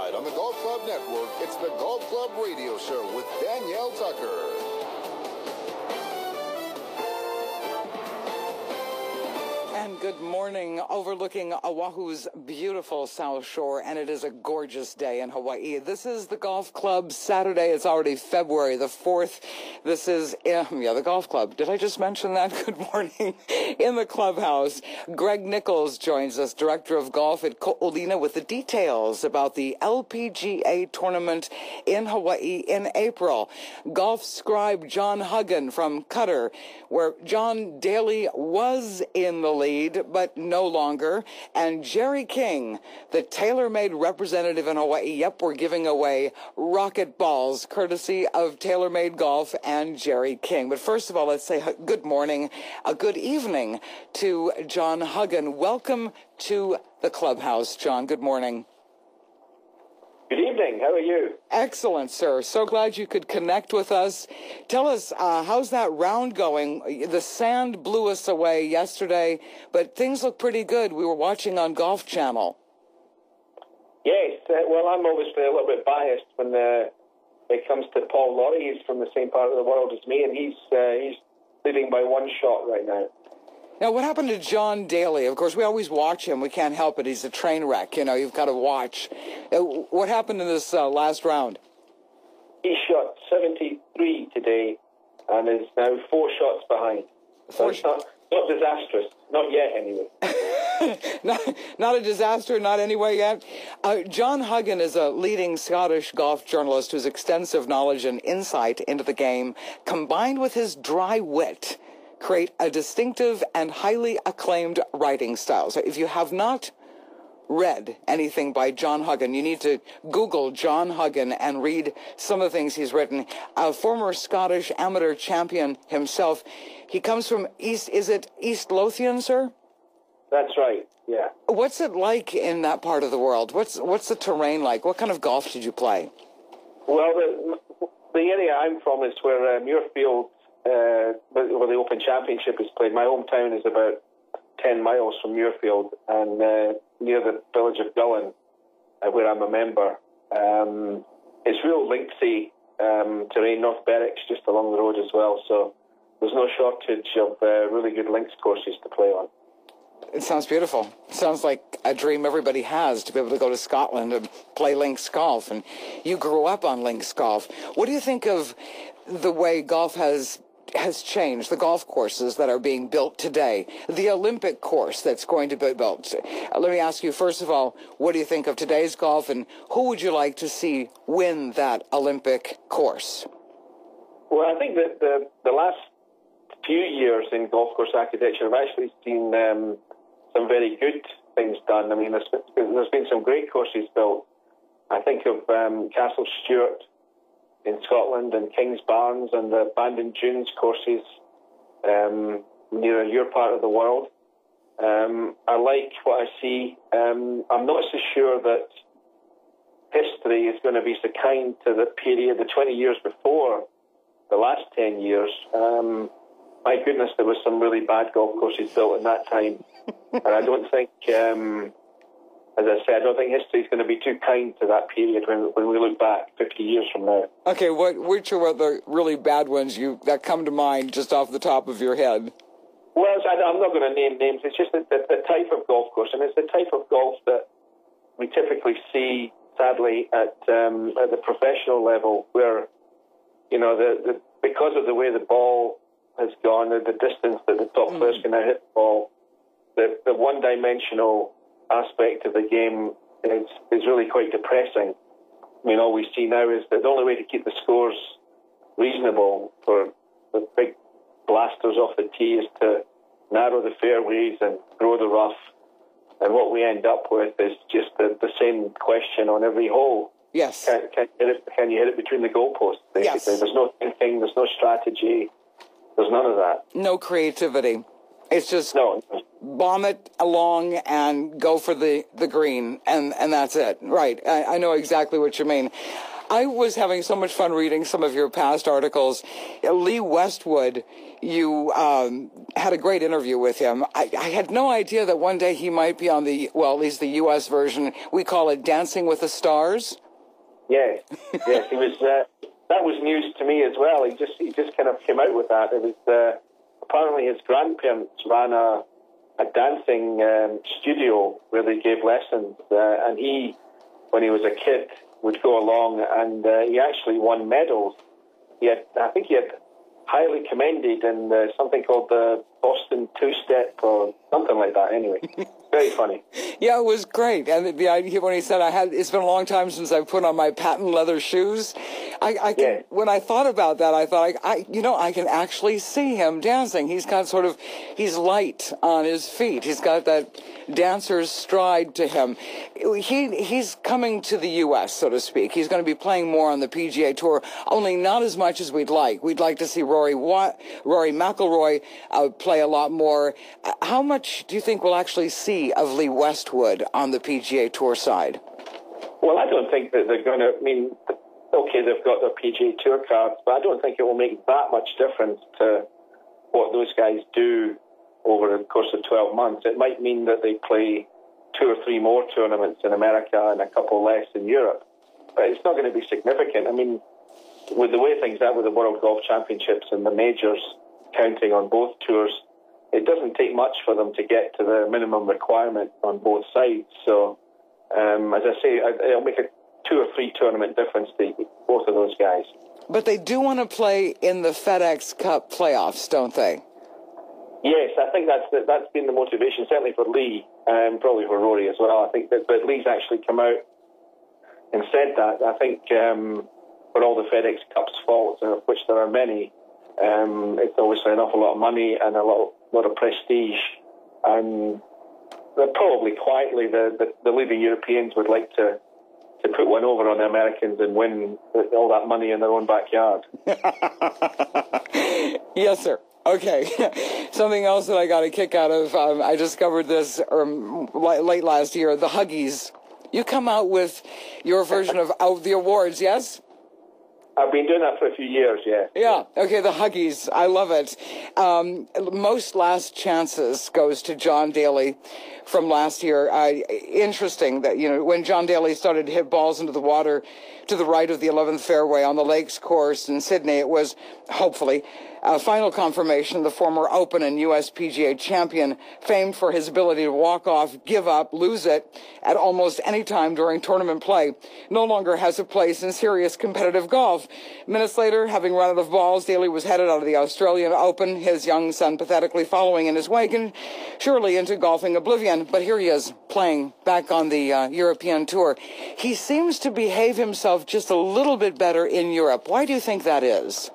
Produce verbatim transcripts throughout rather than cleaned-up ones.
Tonight on the Golf Club Network, it's the Golf Club Radio Show with Danielle Tucker. And good morning, overlooking Oahu's beautiful South Shore, and it is a gorgeous day in Hawaii. This is the Golf Club Saturday. It's already February the fourth. This is, um, yeah, the Golf Club. Did I just mention that? Good morning. In the clubhouse, Greg Nichols joins us, Director of Golf at Ko'olina, with the details about the L P G A tournament in Hawaii in April. Golf scribe John Huggan from Qatar, where John Daly was in the lead, but no longer. And Jerry King, the TaylorMade representative in Hawaii. Yep, we're giving away rocket balls, courtesy of TaylorMade Golf and Jerry King. But first of all, let's say good morning, a good evening to John Huggan. Welcome to the clubhouse, John. Good morning. Good evening. How are you? Excellent, sir. So glad you could connect with us. Tell us, uh, how's that round going? The sand blew us away yesterday, but things look pretty good. We were watching on Golf Channel. Yes. Uh, well, I'm obviously a little bit biased when uh, it comes to Paul Lawrie. He's from the same part of the world as me, and he's uh, he's leading by one shot right now. Now, what happened to John Daly? Of course, we always watch him. We can't help it. He's a train wreck. You know, you've got to watch. Uh, what happened in this uh, last round? He shot seventy-three today and is now four shots behind. Four so it's not, not disastrous. Not yet, anyway. not, not a disaster, not anyway yet. Uh, John Huggan is a leading Scottish golf journalist whose extensive knowledge and insight into the game, combined with his dry wit, create a distinctive and highly acclaimed writing style. So if you have not read anything by John Huggan, you need to Google John Huggan and read some of the things he's written. A former Scottish amateur champion himself. He comes from East, is it East Lothian, sir? That's right, yeah. What's it like in that part of the world? What's what's the terrain like? What kind of golf did you play? Well, the, the area I'm from is where uh, Muirfield, Uh, where the Open Championship is played. My hometown is about ten miles from Muirfield and uh, near the village of Gullen, uh, where I'm a member. Um, it's real linksy um, terrain. North Berwick's just along the road as well, so there's no shortage of uh, really good links courses to play on. It sounds beautiful. It sounds like a dream everybody has, to be able to go to Scotland and play links golf. And you grew up on links golf. What do you think of the way golf has has changed, the golf courses that are being built today, the Olympic course that's going to be built? Uh, let me ask you, first of all, what do you think of today's golf, and who would you like to see win that Olympic course? Well, I think that the, the last few years in golf course architecture, I've actually seen um, some very good things done. I mean, there's, there's been some great courses built. I think of um, Castle Stewart in Scotland and Kings Barnes and the Bandon Dunes courses um, near your part of the world. Um, I like what I see. Um, I'm not so sure that history is going to be so kind to the period, the twenty years before the last ten years. Um, my goodness, there was some really bad golf courses built in that time. And I don't think... Um, As I said, I don't think history is going to be too kind to that period when, when we look back fifty years from now. Okay, what, which are the really bad ones you that come to mind just off the top of your head? Well, I'm not going to name names. It's just the, the, the type of golf course, and it's the type of golf that we typically see, sadly, at um, at the professional level, where, you know, the, the because of the way the ball has gone, the, the distance that the top mm. players can now hit the ball, the, the one-dimensional aspect of the game is, is really quite depressing. I mean, all we see now is that the only way to keep the scores reasonable for the big blasters off the tee is to narrow the fairways and grow the rough. And what we end up with is just the, the same question on every hole. Yes. Can, can, you hit it, can you hit it between the goalposts, basically? Yes. There's no thinking, there's no strategy, there's none of that. No creativity. It's just no. bomb it along and go for the, the green, and, and that's it. Right. I, I know exactly what you mean. I was having so much fun reading some of your past articles. Lee Westwood, you um, had a great interview with him. I, I had no idea that one day he might be on the, well, at least the U S version. We call it Dancing with the Stars. Yes, yes, he was. Uh, that was news to me as well. He just he just kind of came out with that. It was uh, apparently his grandparents ran a a dancing um, studio where they gave lessons, uh, and he, when he was a kid, would go along, and uh, he actually won medals. He had, I think, he had highly commended in uh, something called the Boston Two-Step or something like that. Anyway, very funny. Yeah, it was great. And the, the idea when he said, "I had," it's been a long time since I've put on my patent leather shoes. I, I can, yeah. When I thought about that, I thought, I, I, you know, I can actually see him dancing. He's got sort of, he's light on his feet. He's got that dancer's stride to him. He he's coming to the U S, so to speak. He's going to be playing more on the P G A Tour, only not as much as we'd like. We'd like to see Rory Watt, Rory McIlroy uh, play a lot more. Uh, how much do you think we'll actually see of Lee Westwood on the P G A Tour side? Well, I don't think that they're going to, I mean, okay, they've got their P G A Tour cards, but I don't think it will make that much difference to what those guys do over the course of twelve months. It might mean that they play two or three more tournaments in America and a couple less in Europe, but it's not going to be significant. I mean, with the way things are with the World Golf Championships and the majors counting on both tours, it doesn't take much for them to get to the minimum requirement on both sides. So, um, as I say, it'll make a two or three tournament difference to both of those guys. But they do want to play in the FedEx Cup playoffs, don't they? Yes, I think that's the, that's been the motivation, certainly for Lee, and um, probably for Rory as well. I think that, but Lee's actually come out and said that. I think um, for all the FedEx Cup's faults, of which there are many, um, it's obviously an awful lot of money and a lot, lot of prestige. And probably quietly, the, the, the leading Europeans would like to to put one over on the Americans and win all that money in their own backyard. Yes, sir. Okay. Something else that I got a kick out of, um, I discovered this um, late last year, the Huggies. You come out with your version of, of the awards, yes? I've been doing that for a few years, yeah. Yeah, okay, the Huggies. I love it. Um, most last chances goes to John Daly from last year. Uh, interesting that, you know, when John Daly started to hit balls into the water to the right of the eleventh fairway on the Lakes course in Sydney, it was, hopefully, a final confirmation the former Open and U S P G A champion, famed for his ability to walk off, give up, lose it at almost any time during tournament play, no longer has a place in serious competitive golf. Minutes later, having run out of balls, Daly was headed out of the Australian Open, his young son pathetically following in his wake and surely into golfing oblivion. But here he is, playing back on the uh, European Tour. He seems to behave himself just a little bit better in Europe. Why do you think that is?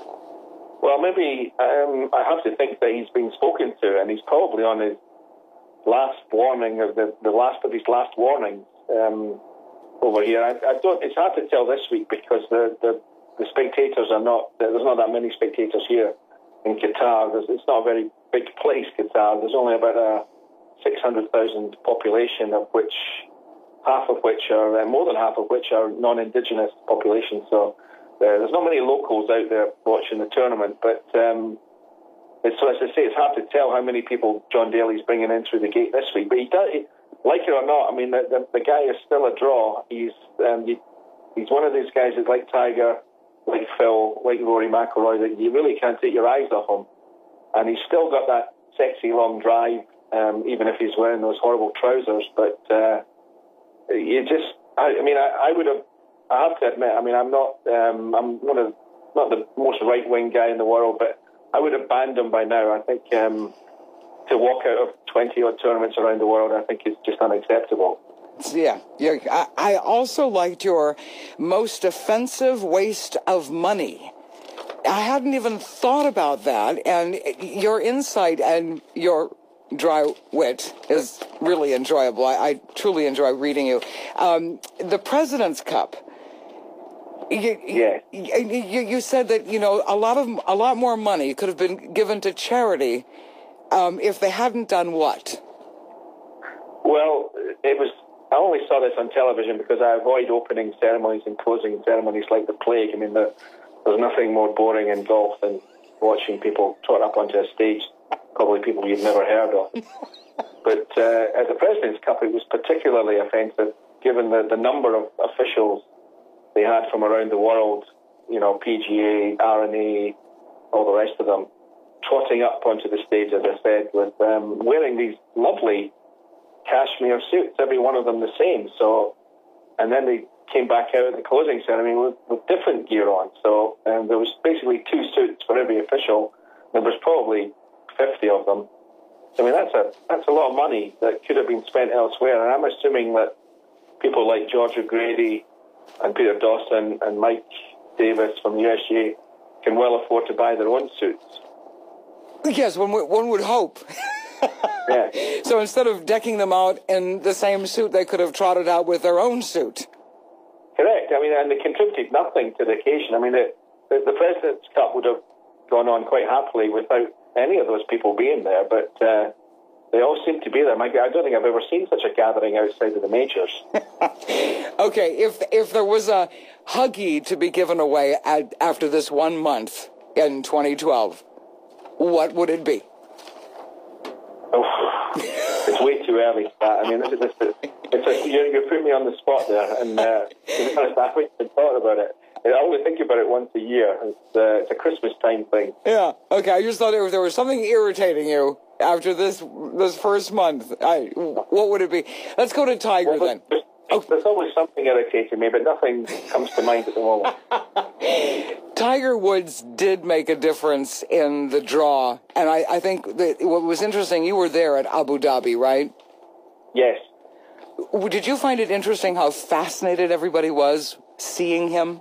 Well, maybe um, I have to think that he's been spoken to, and he's probably on his last warning, of the, the last of his last warnings um, over here. I, I don't. It's hard to tell this week because the, the the spectators are not. There's not that many spectators here in Qatar. There's, it's not a very big place, Qatar. There's only about a six hundred thousand population, of which half of which are uh, more than half of which are non-indigenous population. So. Uh, there's not many locals out there watching the tournament, but um, it's, so as I say, it's hard to tell how many people John Daly's bringing in through the gate this week. But he does, he, like it or not, I mean, the, the, the guy is still a draw. He's um, he, he's one of these guys that's like Tiger, like Phil, like Rory McIlroy, that you really can't take your eyes off him. And he's still got that sexy long drive, um, even if he's wearing those horrible trousers. But uh, you just, I, I mean, I, I would have. I have to admit, I mean, I'm not, um, I'm one of, not the most right-wing guy in the world, but I would have banned him by now. I think um, to walk out of twenty-odd tournaments around the world, I think is just unacceptable. Yeah, yeah. I, I also liked your most offensive waste of money. I hadn't even thought about that, and your insight and your dry wit is really enjoyable. I, I truly enjoy reading you. Um, the President's Cup. You, yeah. you, you said that, you know, a lot of a lot more money could have been given to charity um, if they hadn't done what? Well, it was I only saw this on television because I avoid opening ceremonies and closing ceremonies like the plague. I mean, the, there's nothing more boring in golf than watching people trot up onto a stage, probably people you've never heard of. But uh, at the President's Cup, it was particularly offensive, given the, the number of officials they had from around the world, you know, P G A, R N A, all the rest of them, trotting up onto the stage, as I said, with um, wearing these lovely cashmere suits, every one of them the same. So, and then they came back out at the closing ceremony with, with different gear on. So um, there was basically two suits for every official. There was probably fifty of them. I mean, that's a that's a lot of money that could have been spent elsewhere. And I'm assuming that people like George O'Grady and Peter Dawson and Mike Davis from the U S G A can well afford to buy their own suits. Yes, one would, one would hope. Yeah. So instead of decking them out in the same suit, they could have trotted out with their own suit. Correct. I mean, and they contributed nothing to the occasion. I mean, the, the, the President's Cup would have gone on quite happily without any of those people being there, but uh, they all seem to be there. I don't think I've ever seen such a gathering outside of the majors. Okay, if if there was a Huggy to be given away at, after this one month in twenty twelve, what would it be? Oh, it's way too early for that. I mean, this is, this is, it's a, you, you put me on the spot there, and uh, to be honest, I haven't even thought about it. I only think about it once a year. It's, uh, it's a Christmas time thing. Yeah, okay, I just thought if there was something irritating you after this this first month, I, what would it be? Let's go to Tiger well, then. There's, oh. there's always something irritating me, but nothing comes to mind at the moment. Tiger Woods did make a difference in the draw, and I, I think that what was interesting, you were there at Abu Dhabi, right? Yes. Did you find it interesting how fascinated everybody was seeing him?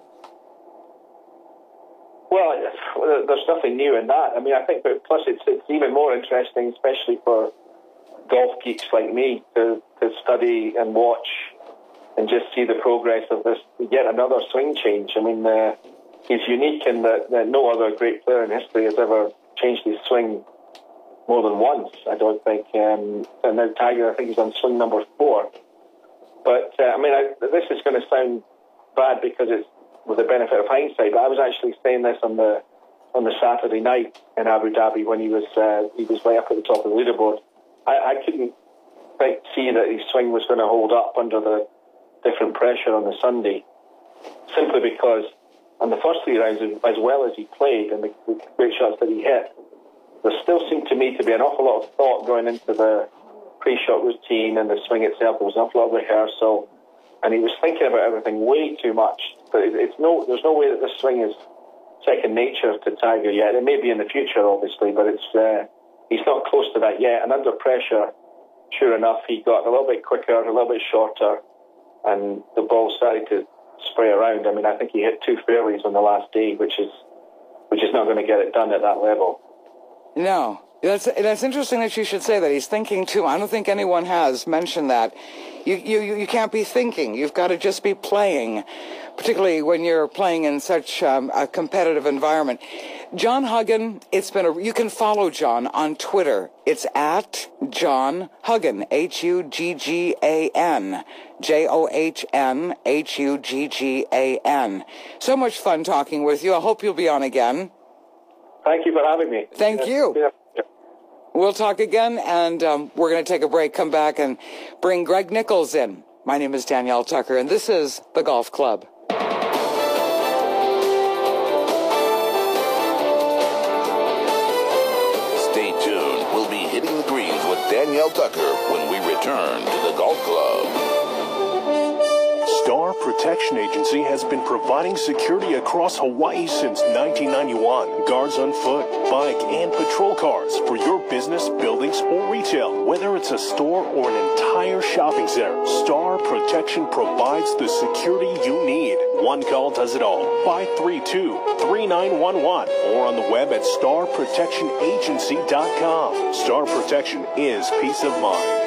Well, there's nothing new in that. I mean, I think, but plus it's, it's even more interesting, especially for golf geeks like me, to, to study and watch and just see the progress of this, yet another swing change. I mean, uh, he's unique in that, that no other great player in history has ever changed his swing more than once, I don't think. Um, and now Tiger, I think he's on swing number four. But, uh, I mean, I, this is going to sound bad because it's with the benefit of hindsight, but I was actually saying this on the on the Saturday night in Abu Dhabi when he was uh, he was way up at the top of the leaderboard. I, I couldn't quite see that his swing was going to hold up under the different pressure on the Sunday, simply because on the first three rounds, as well as he played and the, the great shots that he hit, there still seemed to me to be an awful lot of thought going into the pre-shot routine and the swing itself. There was an awful lot of rehearsal, and he was thinking about everything way too much. But it, it's no, there's no way that this swing is second nature to Tiger yet. It may be in the future, obviously, but it's uh, he's not close to that yet. And under pressure, sure enough, he got a little bit quicker, a little bit shorter, and the ball started to spray around. I mean, I think he hit two fairways on the last day, which is which is not going to get it done at that level. No. That's that's interesting that you should say that. He's thinking too. I don't think anyone has mentioned that. You you you can't be thinking. You've got to just be playing, particularly when you're playing in such um, a competitive environment. John Huggan, it's been a. You can follow John on Twitter. It's at John Huggan, H U G G A N, J O H N H U G G A N. So much fun talking with you. I hope you'll be on again. Thank you for having me. Thank yeah. you. Yeah. We'll talk again, and um, we're going to take a break, come back, and bring Greg Nichols in. My name is Danielle Tucker, and this is The Golf Club. Stay tuned. We'll be hitting the greens with Danielle Tucker when we return to The Golf Club. Star Protection Agency has been providing security across Hawaii since nineteen ninety-one. Guards on foot, bike, and patrol cars for your business, buildings, or retail. Whether it's a store or an entire shopping center, Star Protection provides the security you need. One call does it all. five three two, three nine one one or on the web at star protection agency dot com. Star Protection is peace of mind.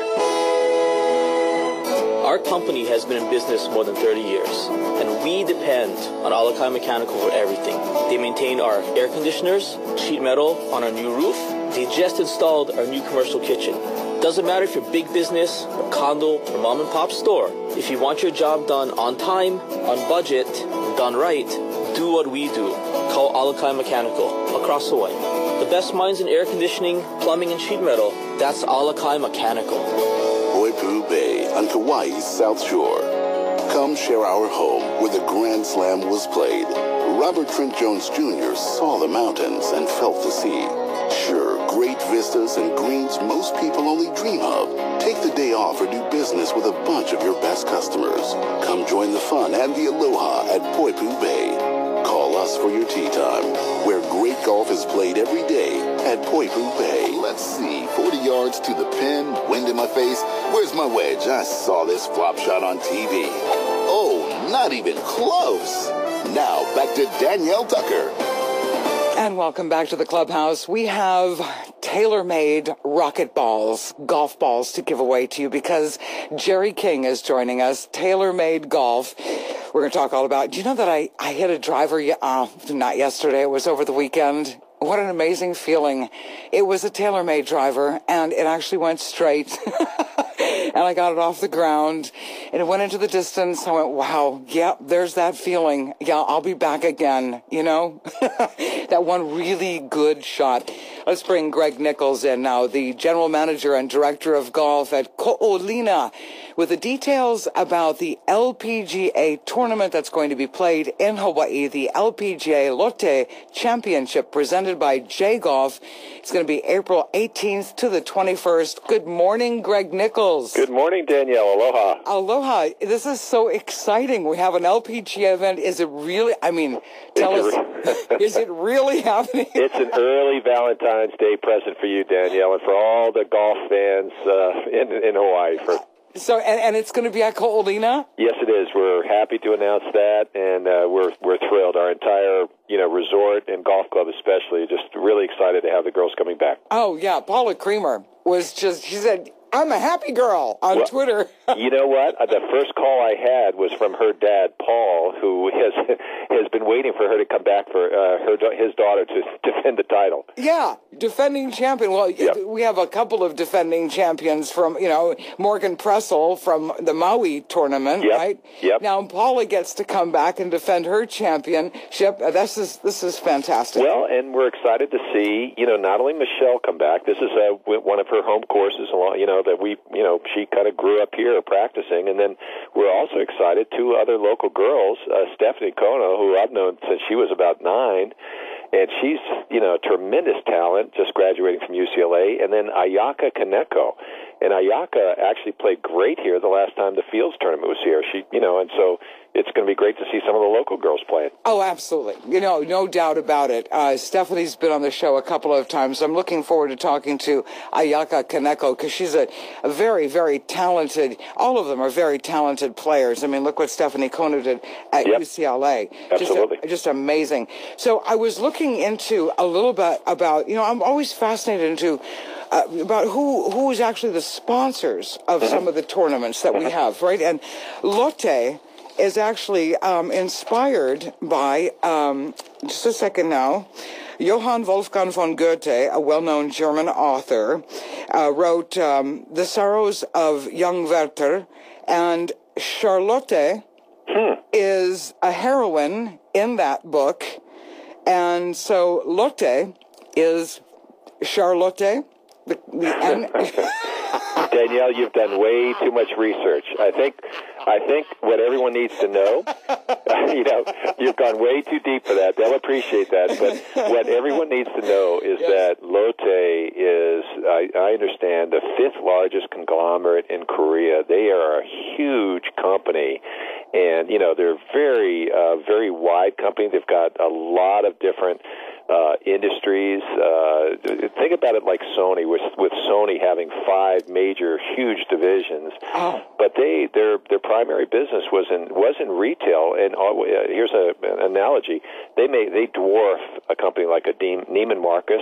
Our company has been in business more than thirty years, and we depend on Alakai Mechanical for everything. They maintain our air conditioners, sheet metal on our new roof. They just installed our new commercial kitchen. Doesn't matter if you're big business, or condo, or mom and pop store. If you want your job done on time, on budget, done right, do what we do. Call Alakai Mechanical across Hawaii. The best minds in air conditioning, plumbing, and sheet metal. That's Alakai Mechanical. Poipu Bay on Kauai's South Shore. Come share our home where the Grand Slam was played. Robert Trent Jones Junior saw the mountains and felt the sea. Sure, great vistas and greens most people only dream of. Take the day off or do business with a bunch of your best customers. Come join the fun and the aloha at Poipu Bay. Call us for your tea time, where great golf is played every day at Poipu Bay. Let's see, forty yards to the pin, wind in my face. Where's my wedge? I saw this flop shot on T V. Oh, not even close. Now, back to Danielle Tucker. And welcome back to the clubhouse. We have tailor-made rocket balls, golf balls to give away to you because Jerry King is joining us. Tailor-made golf. We're going to talk all about, do you know that I, I hit a driver, uh, not yesterday, it was over the weekend. What an amazing feeling. It was a tailor-made driver, and it actually went straight. And I got it off the ground, and it went into the distance. I went, wow, yeah, there's that feeling. Yeah, I'll be back again, you know? That one really good shot. Let's bring Greg Nichols in now, the general manager and director of golf at Ko'olina, with the details about the L P G A tournament that's going to be played in Hawaii, the L P G A Lotte Championship presented by J Golf. It's going to be April eighteenth to the twenty-first. Good morning, Greg Nichols. Good morning, Danielle. Aloha. Aloha. This is so exciting. We have an L P G A event. Is it really, I mean, tell it's us, re- is it really happening? It's an early Valentine's Day present for you, Danielle, and for all the golf fans uh, in, in Hawaii. For So, and, and it's going to be at Ko'olina? Yes, it is. We're happy to announce that, and uh, we're we're thrilled. Our entire you know resort and golf club, especially, just really excited to have the girls coming back. Oh yeah, Paula Creamer was just. She said, "I'm a happy girl" on well, Twitter. You know what? Uh, the first call I had was from her dad, Paul, who has has been waiting for her to come back for uh, her his daughter to defend the title. Yeah, defending champion. Well, yep. we have a couple of defending champions from, you know, Morgan Pressel from the Maui tournament, yep. right? Yep. Now Paula gets to come back and defend her championship. This is this is fantastic. Well, and we're excited to see, you know, not only Michelle come back. This is uh, one of her home courses, you know, that we, you know, she kind of grew up here practicing, and then we're also excited two other local girls, uh, Stephanie Kono, who I've known since she was about nine, and she's, you know, tremendous talent, just graduating from U C L A, and then Ayaka Kaneko. And Ayaka actually played great here the last time the Fields tournament was here. She, you know, and so it's going to be great to see some of the local girls playing. Oh, absolutely. You know, no doubt about it. Uh, Stephanie's been on the show a couple of times. I'm looking forward to talking to Ayaka Kaneko because she's a, a very, very talented, all of them are very talented players. I mean, look what Stephanie Kono did at yep. U C L A. Absolutely. Just, a, just amazing. So I was looking into a little bit about, you know, I'm always fascinated into Uh, about who who is actually the sponsors of some of the tournaments that we have, right? And Lotte is actually um, inspired by, um, just a second now, Johann Wolfgang von Goethe, a well-known German author, uh, wrote um, The Sorrows of Young Werther, and Charlotte hmm. is a heroine in that book, and so Lotte is Charlotte. The, the end. Danielle, you've done way too much research. I think, I think what everyone needs to know, you know, you've gone way too deep for that. They'll appreciate that. But what everyone needs to know is yes. that Lotte is, I, I understand, the fifth largest conglomerate in Korea. They are a huge company. And, you know, they're very, uh, very wide company. They've got a lot of different Uh, industries. Uh, think about it like Sony, with with Sony having five major, huge divisions. Oh. But they their their primary business was in was in retail. And uh, here's a, an analogy: they may they dwarf a company like a Neiman Marcus.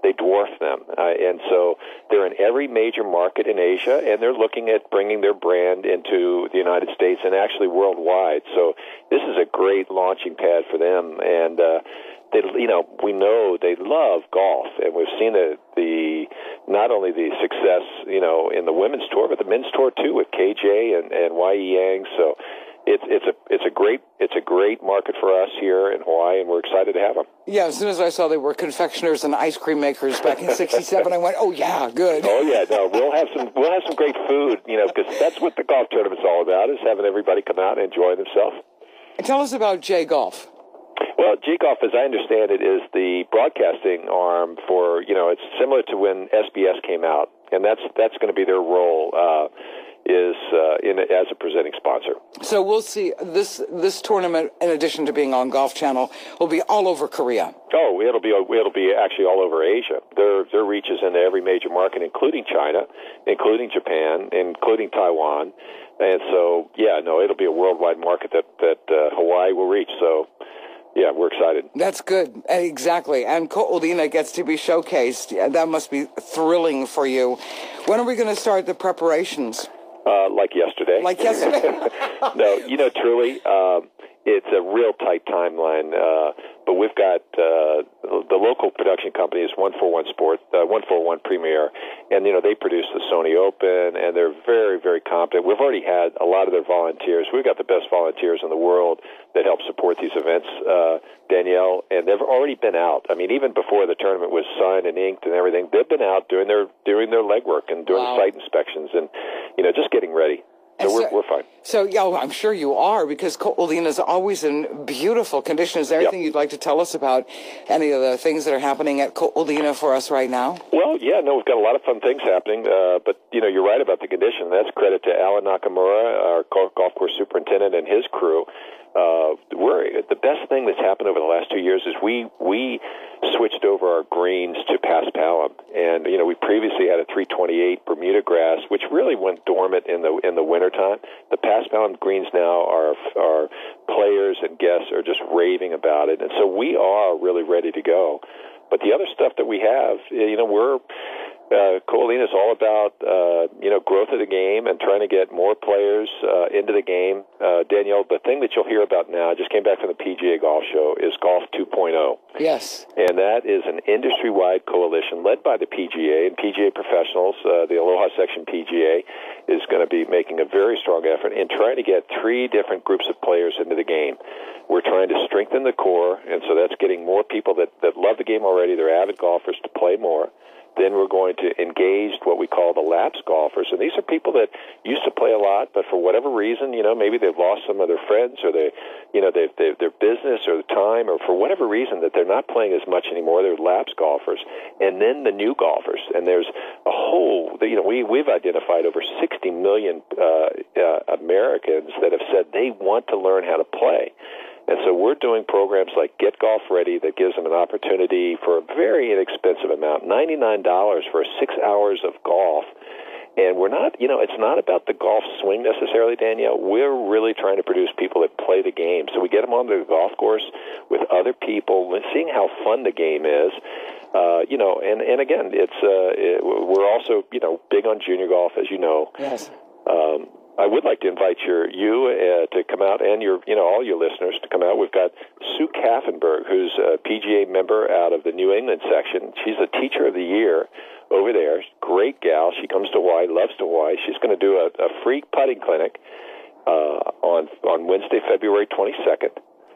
they dwarf them. Uh, and so they're in every major market in Asia, and they're looking at bringing their brand into the United States and actually worldwide. So this is a great launching pad for them. And, uh, they, you know, we know they love golf, and we've seen the, the not only the success, you know, in the women's tour, but the men's tour too with K J and, and Y E Yang. So it's it's a it's a great it's a great market for us here in Hawaii, and we're excited to have them. Yeah, as soon as I saw they were confectioners and ice cream makers back in sixty-seven, I went, oh yeah, good. Oh yeah, no, we'll have some we'll have some great food, you know, because that's what the golf tournament's all about, is having everybody come out and enjoy themselves. Tell us about J Golf. Well, G-Golf, as I understand it, is the broadcasting arm for, you know, it's similar to when S B S came out, and that's that's going to be their role, uh, is uh, in as a presenting sponsor. So we'll see this this tournament, in addition to being on Golf Channel, will be all over Korea. Oh, it'll be it'll be actually all over Asia. Their their reach is into every major market, including China, including Japan, including Taiwan, and so yeah, no, it'll be a worldwide market that that uh, Hawaii will reach. So. Yeah, we're excited. That's good. Exactly. And Ko'olina gets to be showcased. That must be thrilling for you. When are we going to start the preparations? Uh, like yesterday. Like yesterday? No, you know, truly, um, it's a real tight timeline. Uh, but we've got uh, the local production company is one forty-one Sport, uh, one forty-one Premier, and you know they produce the Sony Open, and they're very, very competent. We've already had a lot of their volunteers. We've got the best volunteers in the world that help support these events, uh, Danielle, and they've already been out. I mean, even before the tournament was signed and inked and everything, they've been out doing their doing their legwork and doing wow. site inspections and you know just getting ready. So, so we're we're fine. So yeah, well, I'm sure you are, because Ko'olina is always in beautiful condition. Is there anything yep. you'd like to tell us about any of the things that are happening at Ko'olina for us right now? Well, yeah, no, we've got a lot of fun things happening. Uh, but you know, you're right about the condition. That's credit to Alan Nakamura, our golf course superintendent, and his crew. Uh, we're the best thing that's happened over the last two years is we we switched over our greens to Paspalum, and you know we previously had a three twenty-eight Bermuda grass, which really went dormant in the in the wintertime. The Paspalum greens now are are players and guests are just raving about it, and so we are really ready to go. But the other stuff that we have, you know, we're Uh, Ko'olina is all about, uh, you know, growth of the game and trying to get more players uh, into the game. Uh, Danielle, the thing that you'll hear about now, I just came back from the P G A Golf Show, is Golf two point oh. Yes. And that is an industry-wide coalition led by the P G A and P G A professionals. Uh, the Aloha Section P G A is going to be making a very strong effort in trying to get three different groups of players into the game. We're trying to strengthen the core, and so that's getting more people that, that love the game already, they're avid golfers, to play more. Then we're going to engage what we call the lapsed golfers. And these are people that used to play a lot, but for whatever reason, you know, maybe they've lost some of their friends or they, you know, they've, they've, their business or the time or for whatever reason that they're not playing as much anymore. They're lapsed golfers. And then the new golfers. And there's a whole, you know, we, we've identified over sixty million uh, uh, Americans that have said they want to learn how to play. And so we're doing programs like Get Golf Ready that gives them an opportunity for a very inexpensive amount, ninety-nine dollars for six hours of golf. And we're not, you know, it's not about the golf swing necessarily, Danielle. We're really trying to produce people that play the game. So we get them onto the golf course with other people, seeing how fun the game is. Uh, you know, and, and again, it's uh, it, we're also, you know, big on junior golf, as you know. Yes. Um, I would like to invite your you uh, to come out, and your you know all your listeners to come out. We've got Sue Kaffenberg, who's a P G A member out of the New England section. She's a Teacher of the Year over there. Great gal. She comes to Hawaii, loves to Hawaii. She's going to do a, a free putting clinic uh, on on Wednesday, February twenty-second.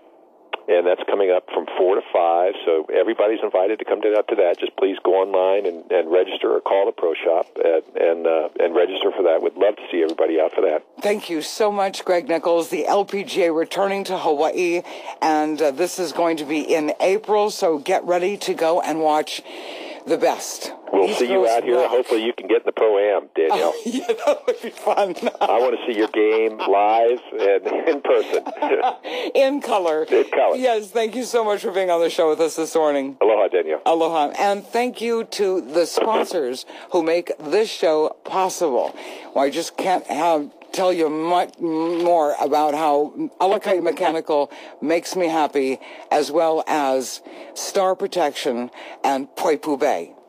And that's coming up from four to five, so everybody's invited to come to that. To that. Just please go online and, and register or call the Pro Shop and and, uh, and register for that. We'd love to see everybody out for that. Thank you so much, Greg Nichols. The L P G A returning to Hawaii, and uh, this is going to be in April, so get ready to go and watch the best. We'll East see you Coast out here. rock. Hopefully you can get in the Pro-Am, Danielle. Oh, yeah, that would be fun. I want to see your game live and in person. In color. In color. Yes, thank you so much for being on the show with us this morning. Aloha, Danielle. Aloha. And thank you to the sponsors who make this show possible. Well, I just can't have... tell you much more about how Alakai Mechanical makes me happy, as well as Star Protection and Poipu Bay.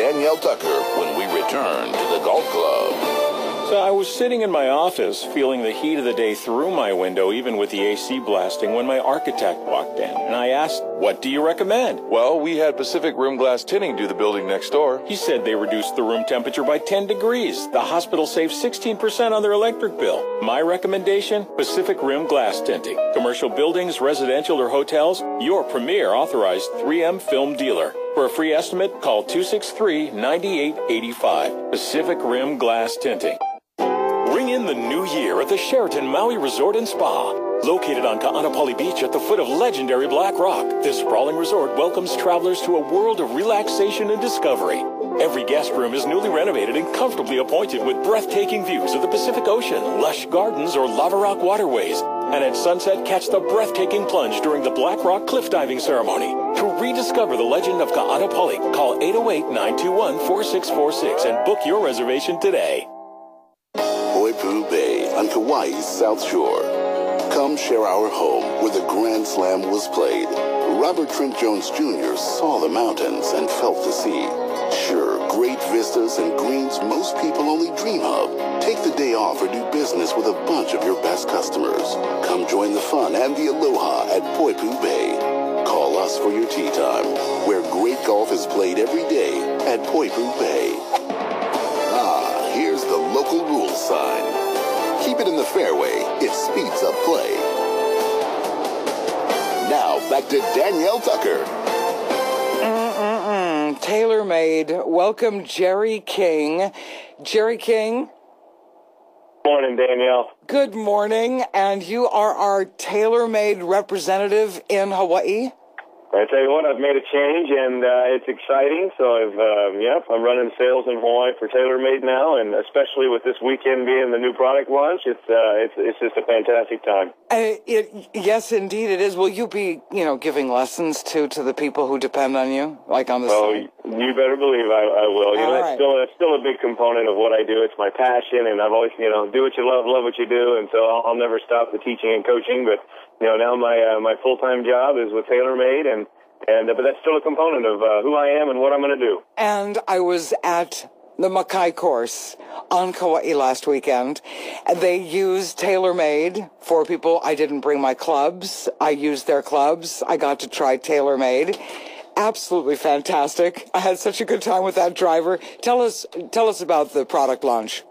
Danielle Tucker when we return to the Golf Club. So I was sitting in my office, feeling the heat of the day through my window, even with the A C blasting, when my architect walked in. And I asked, what do you recommend? Well, we had Pacific Rim Glass Tinting do the building next door. He said they reduced the room temperature by ten degrees. The hospital saved sixteen percent on their electric bill. My recommendation, Pacific Rim Glass Tinting. Commercial buildings, residential or hotels, your premier authorized three M film dealer. For a free estimate, call two six three, nine eight eight five. Pacific Rim Glass Tinting. Ring in the new year at the Sheraton Maui Resort and Spa. Located on Ka'anapali Beach at the foot of legendary Black Rock, this sprawling resort welcomes travelers to a world of relaxation and discovery. Every guest room is newly renovated and comfortably appointed with breathtaking views of the Pacific Ocean, lush gardens, or lava rock waterways. And at sunset, catch the breathtaking plunge during the Black Rock cliff diving ceremony. To rediscover the legend of Ka'anapali, call eight oh eight, nine two one, four six four six and book your reservation today. Poipu Bay on Kauai's South Shore. Come share our home where the Grand Slam was played. Robert Trent Jones Junior saw the mountains and felt the sea. Sure, great vistas and greens most people only dream of. Take the day off or do business with a bunch of your best customers. Come join the fun and the aloha at Poipu Bay. Call us for your tea time, where great golf is played every day at Poipu Bay. Ah, here's the local rules sign. Keep it in the fairway. It speeds up play. Now, back to Danielle Tucker. Mm-mm-mm. TaylorMade. Welcome, Jerry King. Jerry King. Morning, Danielle. Good morning. And you are our TaylorMade representative in Hawaii? I tell you what, I've made a change, and uh, it's exciting. So I've, uh, yep, I'm running sales in Hawaii for TaylorMade now, and especially with this weekend being the new product launch, it's uh, it's it's just a fantastic time. Uh, it, yes, indeed, it is. Will you be, you know, giving lessons to to the people who depend on you, like on the Oh, side? you better believe I, I will. You All know, right. it's still it's still a big component of what I do. It's my passion, and I've always, you know, do what you love, love what you do, and so I'll, I'll never stop the teaching and coaching. But you know, now my uh, my full time job is with TaylorMade, and. And uh, but that's still a component of uh, who I am and what I'm going to do. And I was at the Makai course on Kauai last weekend. They used TaylorMade for people. I didn't bring my clubs. I used their clubs. I got to try TaylorMade. Absolutely fantastic. I had such a good time with that driver. Tell us, tell us about the product launch.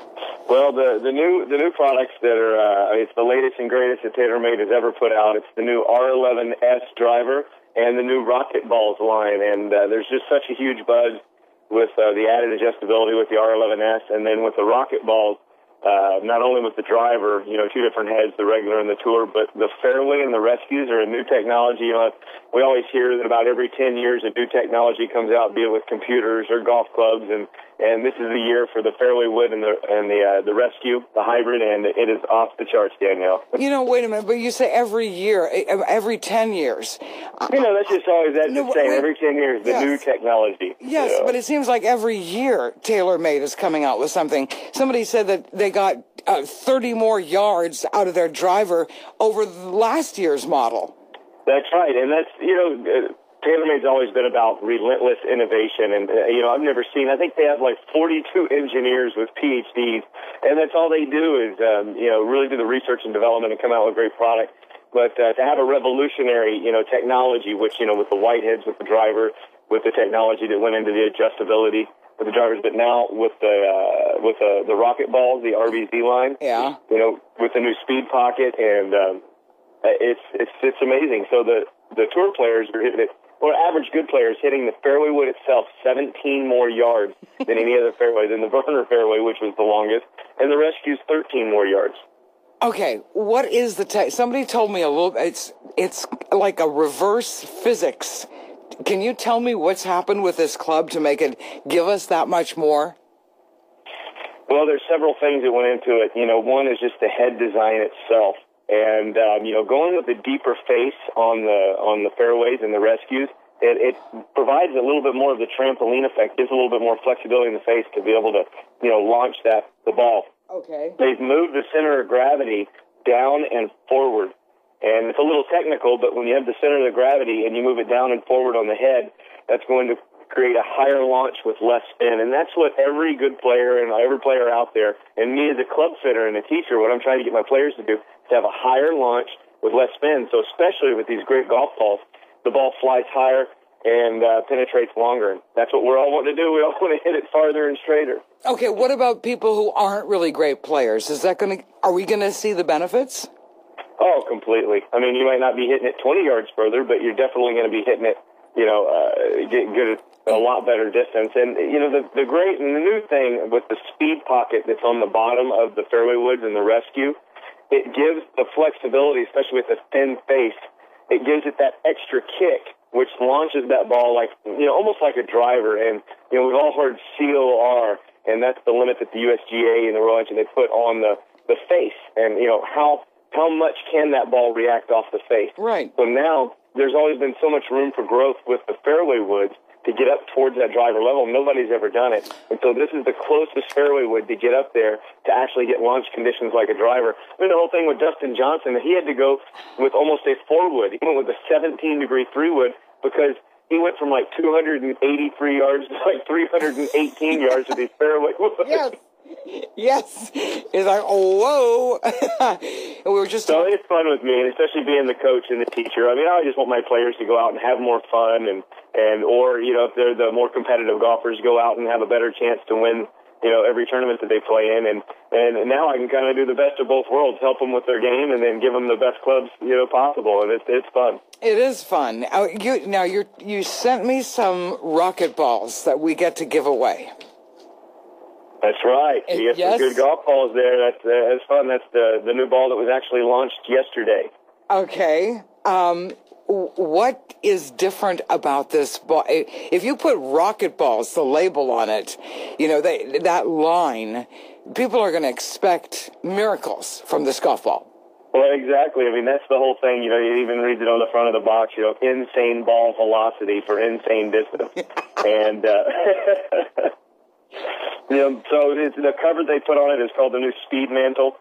Well, the, the new the new products that are uh, it's the latest and greatest that TaylorMade has ever put out. It's the new R eleven S driver and the new Rocket Balls line, and uh, there's just such a huge buzz with uh, the added adjustability with the R eleven S, and then with the Rocket Balls, uh, not only with the driver, you know, two different heads, the regular and the tour, but the fairway and the rescues are a new technology. You know, we always hear that about every ten years a new technology comes out, be it with computers or golf clubs, and and this is the year for the fairway wood and the and the uh, the rescue, the hybrid, and it is off the charts, Danielle. You know, wait a minute, but you say every year, every ten years. You know, that's just always that's No, just saying wait, every ten years the yes. new technology. Yes, you know. but it seems like every year TaylorMade is coming out with something. Somebody said that they got uh, thirty more yards out of their driver over the last year's model. That's right, and that's, you know, uh, TaylorMade's always been about relentless innovation, and, uh, you know, I've never seen, I think they have like forty-two engineers with P H Ds, and that's all they do is, um, you know, really do the research and development and come out with great product. But uh, to have a revolutionary, you know, technology, which, you know, with the white heads, with the driver, with the technology that went into the adjustability with the drivers, but now with the uh, with the, the Rocket Balls, the R B Z line, Yeah. you know, with the new speed pocket, and um, it's it's it's amazing. So the the tour players are hitting it. Or average good players hitting the fairway wood itself seventeen more yards than any other fairway, than the burner fairway, which was the longest, and the rescue's thirteen more yards. Okay, what is the tech? Somebody told me a little. It's it's like a reverse physics. Can you tell me what's happened with this club to make it give us that much more? Well, there's several things that went into it. You know, one is just the head design itself. And, um, you know, going with the deeper face on the on the fairways and the rescues, it, it provides a little bit more of the trampoline effect, gives a little bit more flexibility in the face to be able to, you know, launch that the ball. Okay. They've moved the center of gravity down and forward. And it's a little technical, but when you have the center of the gravity and you move it down and forward on the head, that's going to create a higher launch with less spin. And that's what every good player and every player out there, and me as a club fitter and a teacher, what I'm trying to get my players to do is to have a higher launch with less spin. So especially with these great golf balls, the ball flies higher and uh, penetrates longer. That's what we're all wanting to do. We all want to hit it farther and straighter. Okay, what about people who aren't really great players? Is that going to, are we going to see the benefits? Oh, completely. I mean, you might not be hitting it twenty yards further, but you're definitely going to be hitting it, you know, uh, getting good at a lot better distance. And, you know, the, the great and the new thing with the speed pocket that's on the bottom of the fairway woods and the rescue, it gives the flexibility, especially with the thin face, it gives it that extra kick, which launches that ball like, you know, almost like a driver. And, you know, we've all heard C O R, and that's the limit that the U S G A and the Royal Engine, they put on the, the face. And, you know, how how much can that ball react off the face? Right. So now there's always been so much room for growth with the fairway woods to get up towards that driver level. Nobody's ever done it. And so this is the closest fairway wood to get up there to actually get launch conditions like a driver. I mean, the whole thing with Dustin Johnson, he had to go with almost a four wood. He went with a seventeen degree three wood because he went from like two hundred eighty-three yards to like three hundred eighteen yards of these fairway woods. Yes. Yes. It's like, oh, whoa. And we were just... So it's fun with me, and especially being the coach and the teacher. I mean, I just want my players to go out and have more fun, and, and or, you know, if they're the more competitive golfers, go out and have a better chance to win, you know, every tournament that they play in. And, and now I can kind of do the best of both worlds, help them with their game, and then give them the best clubs, you know, possible. And it's, it's fun. It is fun. Now, you, now you're, you sent me some rocket balls that we get to give away. That's right. You get yes. some good golf balls there. That's, uh, that's fun. That's the, the new ball that was actually launched yesterday. Okay. Um, what is different about this ball? If you put rocket balls, the label on it, you know, they, that line, people are going to expect miracles from this golf ball. Well, exactly. I mean, that's the whole thing. You know, it even reads it on the front of the box, you know, insane ball velocity for insane distance. and, uh, you know, so it's, the cover they put on it is called the new Speed Mantle.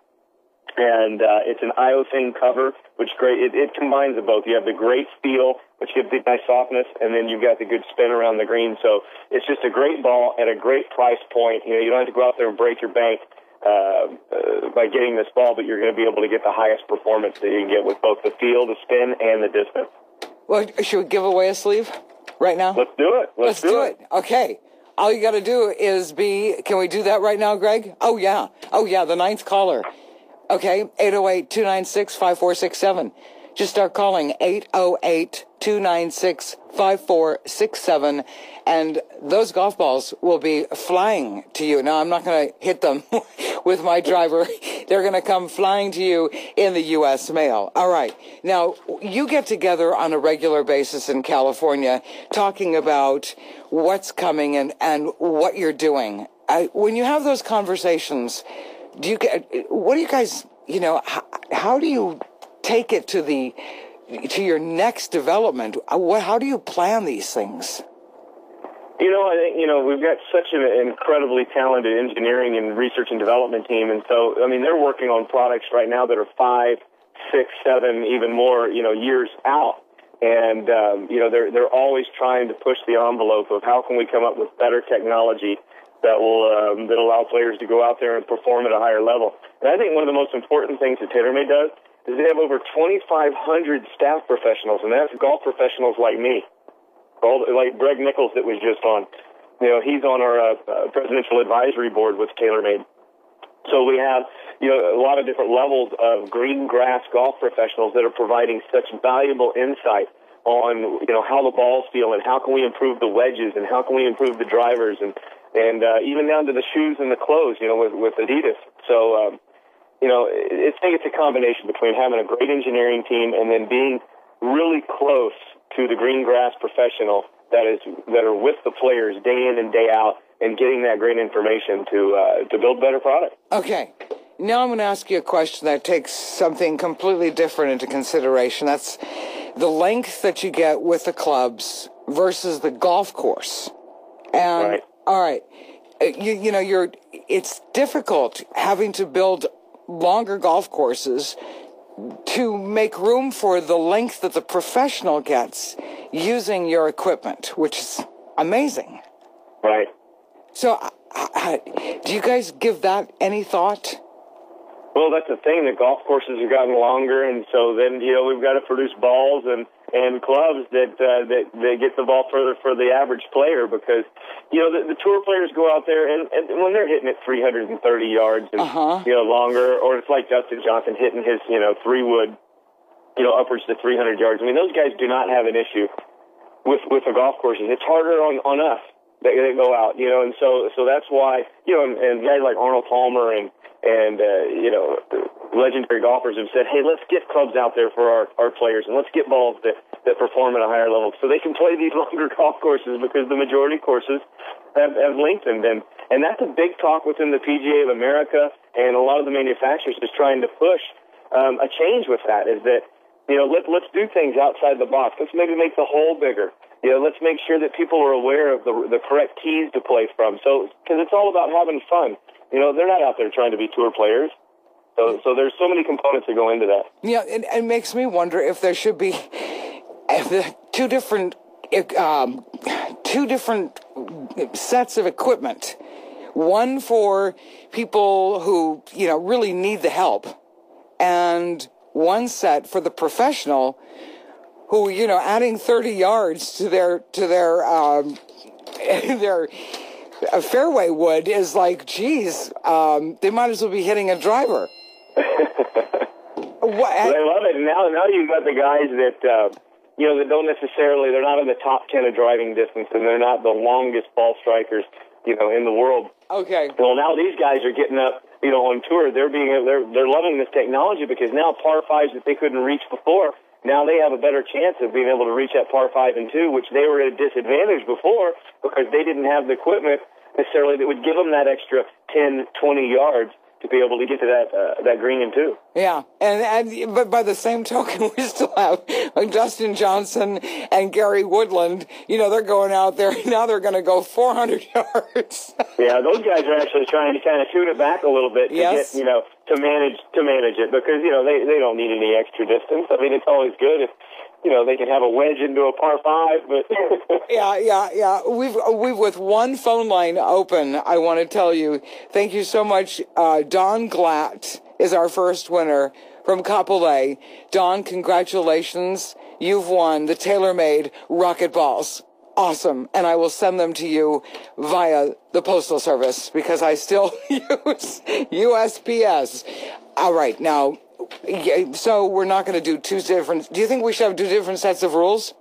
And uh, it's an iOthane cover, which great. It, it combines the both. You have the great feel, which gives it nice softness, and then you've got the good spin around the green. So it's just a great ball at a great price point. You know, you don't have to go out there and break your bank uh, uh, by getting this ball, but you're going to be able to get the highest performance that you can get with both the feel, the spin, and the distance. Well, should we give away a sleeve right now? Let's do it. Let's, Let's do, do it. it. Okay. All you got to do is be, can we do that right now, Greg? Oh, yeah. Oh, yeah, the ninth caller. Okay, eight oh eight, two nine six, five four six seven. Just start calling eight oh eight, two nine six, five four six seven, and those golf balls will be flying to you. Now, I'm not going to hit them with my driver. They're going to come flying to you in the U S mail. All right. Now, you get together on a regular basis in California talking about what's coming and, and what you're doing. I, when you have those conversations, do you get, what do you guys, you know, how, how do you take it to the, to your next development? What, how do you plan these things? You know, I think, you know, we've got such an incredibly talented engineering and research and development team. And so, I mean, they're working on products right now that are five, six, seven, even more, you know, years out. And, um, you know, they're, they're always trying to push the envelope of how can we come up with better technology that will um, that allow players to go out there and perform at a higher level. And I think one of the most important things that TaylorMade does is they have over twenty-five hundred staff professionals, and that's golf professionals like me, all, like Greg Nichols that was just on. You know, he's on our uh, uh, presidential advisory board with TaylorMade. So we have, you know, a lot of different levels of green grass golf professionals that are providing such valuable insight on, you know, how the balls feel and how can we improve the wedges and how can we improve the drivers and and uh, even down to the shoes and the clothes, you know, with, with Adidas. So, um, you know, I think it's a combination between having a great engineering team and then being really close to the green grass professional that is that are with the players day in and day out and getting that great information to uh, to build better product. Okay. Now I'm going to ask you a question that takes something completely different into consideration. That's the length that you get with the clubs versus the golf course. And right. All right. You, you know, you're, it's difficult having to build longer golf courses to make room for the length that the professional gets using your equipment, which is amazing. Right. So uh, uh, do you guys give that any thought? Well, that's the thing. The golf courses have gotten longer, and so then, you know, we've got to produce balls and, and clubs that, uh, that that get the ball further for the average player because, you know, the, the tour players go out there, and, and when they're hitting it three hundred thirty yards and, uh-huh. you know, longer, or it's like Dustin Johnson hitting his, you know, three-wood, you know, upwards to three hundred yards. I mean, those guys do not have an issue with, with the golf courses. It's harder on, on us that they go out, you know, and so so that's why, you know, and, and guys like Arnold Palmer and, and uh, you know, legendary golfers have said, hey, let's get clubs out there for our, our players, and let's get balls that, that perform at a higher level so they can play these longer golf courses because the majority courses have, have lengthened. And, and that's a big talk within the P G A of America, and a lot of the manufacturers is trying to push um, a change with that, is that, you know, let, let's do things outside the box. Let's maybe make the hole bigger. You know, let's make sure that people are aware of the, the correct tees to play from. So, because it's all about having fun. You know, they're not out there trying to be tour players. So, so there's so many components that go into that. Yeah, it, it makes me wonder if there should be two different, um, two different sets of equipment. One for people who, you know, really need the help, and one set for the professional who, you know, adding thirty yards to their to their um, their a fairway wood is like, geez, um, they might as well be hitting a driver. What? Well, I love it. And now, now you've got the guys that, uh, you know, that don't necessarily, they're not in the top ten of driving distance, and they're not the longest ball strikers, you know, in the world. Okay. Well, now these guys are getting up, you know, on tour. They're being, they're, they're loving this technology because now par fives that they couldn't reach before, now they have a better chance of being able to reach that par five and two, which they were at a disadvantage before because they didn't have the equipment necessarily that would give them that extra ten, twenty yards to be able to get to that uh, that green and two. Yeah, and and but by the same token, we still have like Dustin Johnson and Gary Woodland. You know, they're going out there now. They're going to go four hundred yards. Yeah, those guys are actually trying to kind of tune it back a little bit to yes. get, you know, to manage to manage it because, you know, they they don't need any extra distance. I mean, it's always good if, you know, they can have a wedge into a par five, but yeah, yeah, yeah. We've we've with one phone line open. I want to tell you, thank you so much. Uh, Don Glatt is our first winner from Kapolei. Don, congratulations! You've won the TaylorMade rocket balls. Awesome, and I will send them to you via the Postal Service because I still use U S P S. All right, now. Yeah, so we're not going to do two different. Do you think we should have two different sets of rules?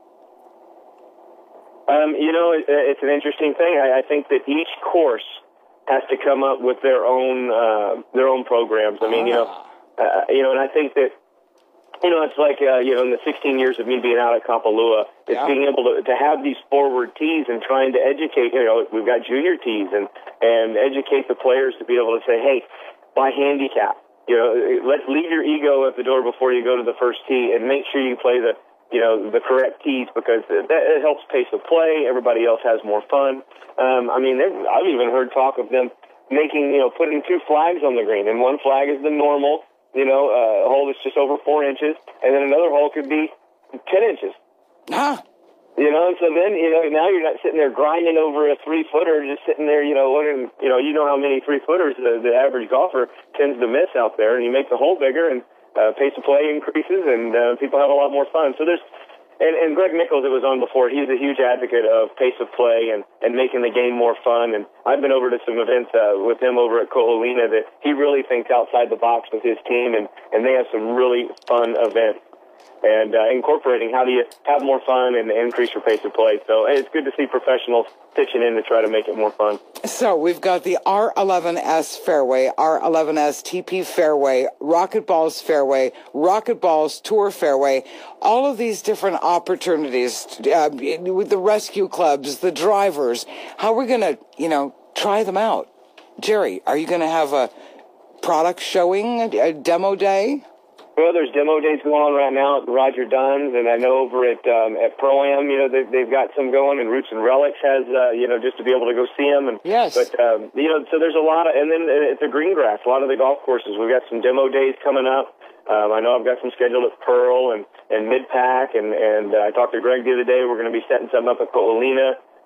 Um, you know, it, it's an interesting thing. I, I think that each course has to come up with their own uh, their own programs. I mean, ah. you know, uh, you know, and I think that you know, it's like uh, you know, in the sixteen years of me being out at Kapalua, it's yeah. being able to to have these forward tees and trying to educate. You know, we've got junior tees and and educate the players to be able to say, hey, by handicap. You know, let's leave your ego at the door before you go to the first tee, and make sure you play the, you know, the correct tees because that it helps pace the play. Everybody else has more fun. Um, I mean, I've even heard talk of them making, you know, putting two flags on the green, and one flag is the normal, you know, uh, hole that's just over four inches, and then another hole could be ten inches. Huh. You know, so then, you know, now you're not sitting there grinding over a three-footer, just sitting there, you know, wondering, you know, you know how many three-footers the, the average golfer tends to miss out there, and you make the hole bigger, and uh, pace of play increases, and uh, people have a lot more fun. So there's, and, and Greg Nichols, that was on before, he's a huge advocate of pace of play and, and making the game more fun, and I've been over to some events uh, with him over at Koholina that he really thinks outside the box with his team, and, and they have some really fun events. And uh, incorporating how do you have more fun and increase your pace of play. So it's good to see professionals pitching in to try to make it more fun. So we've got the R eleven S fairway, R eleven S T P fairway, Rocket Balls fairway, Rocket Balls Tour fairway, all of these different opportunities uh, with the rescue clubs, the drivers. How are we going to, you know, try them out? Jerry, are you going to have a product showing, a, a demo day? Well, there's demo days going on right now at Roger Dunn's, and I know over at um, at Pro-Am, you know, they've, they've got some going, and Roots and Relics has, uh, you know, just to be able to go see them. And, yes. But, um, you know, so there's a lot of, and then at the green grass, a lot of the golf courses, we've got some demo days coming up. Um, I know I've got some scheduled at Pearl and, and Mid-Pac, and, and uh, I talked to Greg the other day. We're going to be setting something up at Koholina.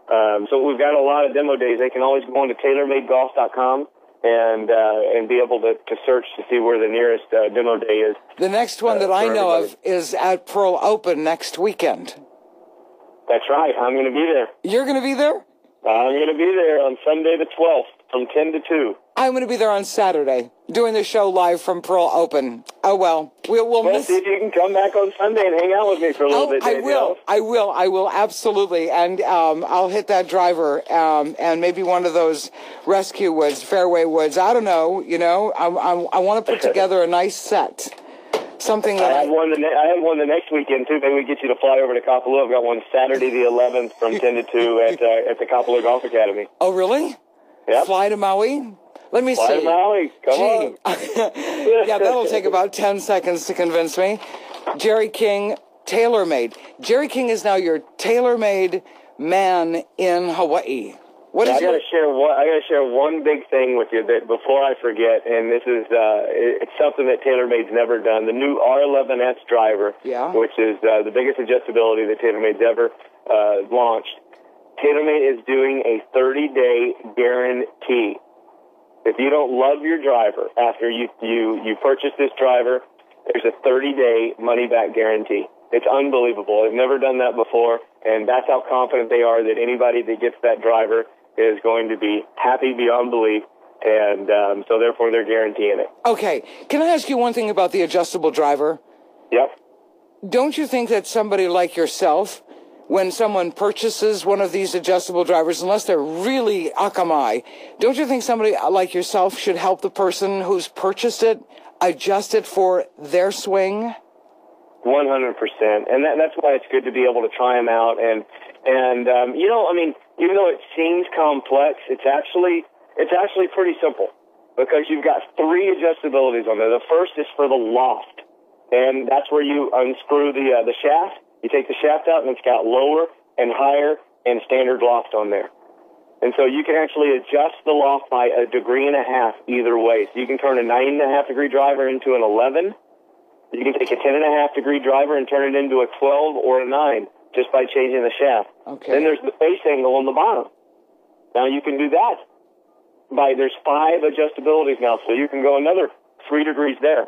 Um, so we've got a lot of demo days. They can always go on to tailor made golf dot com and uh, and be able to, to search to see where the nearest uh, demo day is. The next one uh, that I know everybody. of is at Pearl Open next weekend. That's right. I'm going to be there. You're going to be there? I'm going to be there on Sunday the twelfth from ten to two. I'm going to be there on Saturday, doing the show live from Pearl Open. Oh, well, we'll, we'll Well, miss... see if you can come back on Sunday and hang out with me for a little Oh, bit, I Danielle. will. I will. I will. Absolutely. And um, I'll hit that driver um, and maybe one of those rescue woods, fairway woods. I don't know. You know, I, I, I want to put together a nice set. Something that I I... have one. The ne- I have one the next weekend too. Maybe we get you to fly over to Kapalua. I've got one Saturday the eleventh from ten to two at uh, at the Kapalua Golf Academy. Oh, really? Yep. Fly to Maui? Let me Fly see. to Maui. Come Gee. on. Yeah, that'll take about ten seconds to convince me. Jerry King, TaylorMade. Jerry King is now your TaylorMade man in Hawaii. What is I got your... to share one. I got to share one big thing with you that before I forget, and this is uh, it- it's something that TaylorMade's never done. The new R eleven S driver, Yeah. which is uh, the biggest adjustability that TaylorMade's ever uh, launched. TaylorMade is doing a thirty-day guarantee. If you don't love your driver after you you you purchase this driver, there's a thirty-day money-back guarantee. It's unbelievable. I've never done that before, and that's how confident they are that anybody that gets that driver is going to be happy beyond belief, and um, so therefore they're guaranteeing it. Okay, can I ask you one thing about the adjustable driver? Yep. Don't you think that somebody like yourself, when someone purchases one of these adjustable drivers, unless they're really akamai, don't you think somebody like yourself should help the person who's purchased it adjust it for their swing? One hundred percent, and that, that's why it's good to be able to try them out. And and um, you know, I mean, even though it seems complex, it's actually it's actually pretty simple because you've got three adjustabilities on there. The first is for the loft, and that's where you unscrew the uh, the shaft. You take the shaft out, and it's got lower and higher and standard loft on there. And so you can actually adjust the loft by a degree and a half either way. So you can turn a nine and a half degree driver into an eleven. You can take a ten and a half degree driver and turn it into a twelve or a nine just by changing the shaft. Okay. Then there's the face angle on the bottom. Now you can do that by, there's five adjustabilities now, so you can go another three degrees there.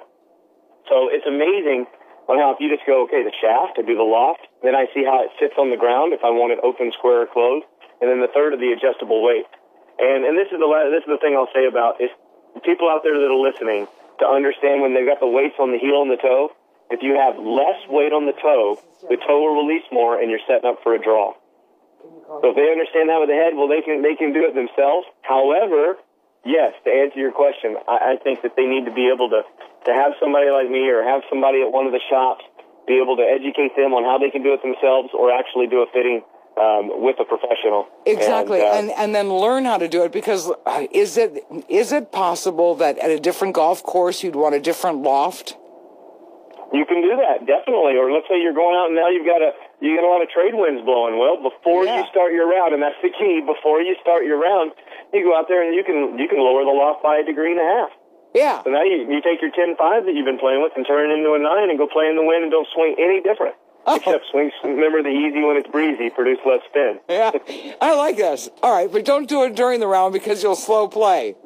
So it's amazing on how if you just go, okay, the shaft, I do the loft, then I see how it sits on the ground if I want it open, square, or closed, and then the third of the adjustable weight. And and this is the la- this is the thing I'll say about is people out there that are listening to understand when they've got the weights on the heel and the toe. If you have less weight on the toe, the toe will release more, and you're setting up for a draw. So if they understand that with the head, well, they can they can do it themselves. However, yes, to answer your question, I, I think that they need to be able to to have somebody like me or have somebody at one of the shops be able to educate them on how they can do it themselves or actually do a fitting Um, with a professional. Exactly, and, uh, and and then learn how to do it, because uh, is it is it possible that at a different golf course you'd want a different loft? You can do that, definitely. Or let's say you're going out and now you've got a you got a lot of trade winds blowing. Well, before Yeah. you start your round, and that's the key, before you start your round, you go out there and you can you can lower the loft by a degree and a half. Yeah. So now you, you take your ten five that you've been playing with and turn it into a nine and go play in the wind and don't swing any different. Oh. Except swing, remember the easy when it's breezy, produce less spin. Yeah, I like this. All right, but don't do it during the round because you'll slow play.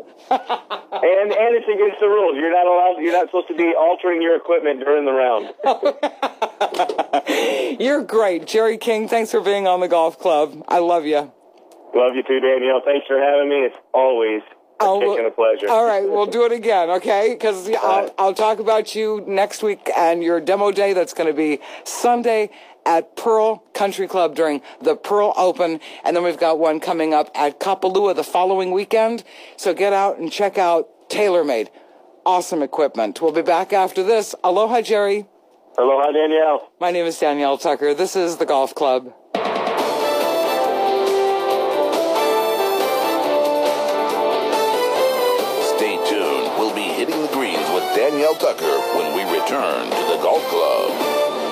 And and it's against the rules. You're not allowed. You're not supposed to be altering your equipment during the round. You're great, Jerry King. Thanks for being on the golf club. I love you. Love you too, Danielle. Thanks for having me. It's always a Oh, kick and a pleasure. All right, we'll do it again, okay? Because I'll, right. I'll talk about you next week and your demo day. That's going to be Sunday at Pearl Country Club during the Pearl Open. And then we've got one coming up at Kapalua the following weekend. So get out and check out TaylorMade. Awesome equipment. We'll be back after this. Aloha, Jerry. Aloha, Danielle. My name is Danielle Tucker. This is the Golf Club. Stay tuned. We'll be hitting the greens with Danielle Tucker when we return to the Golf Club.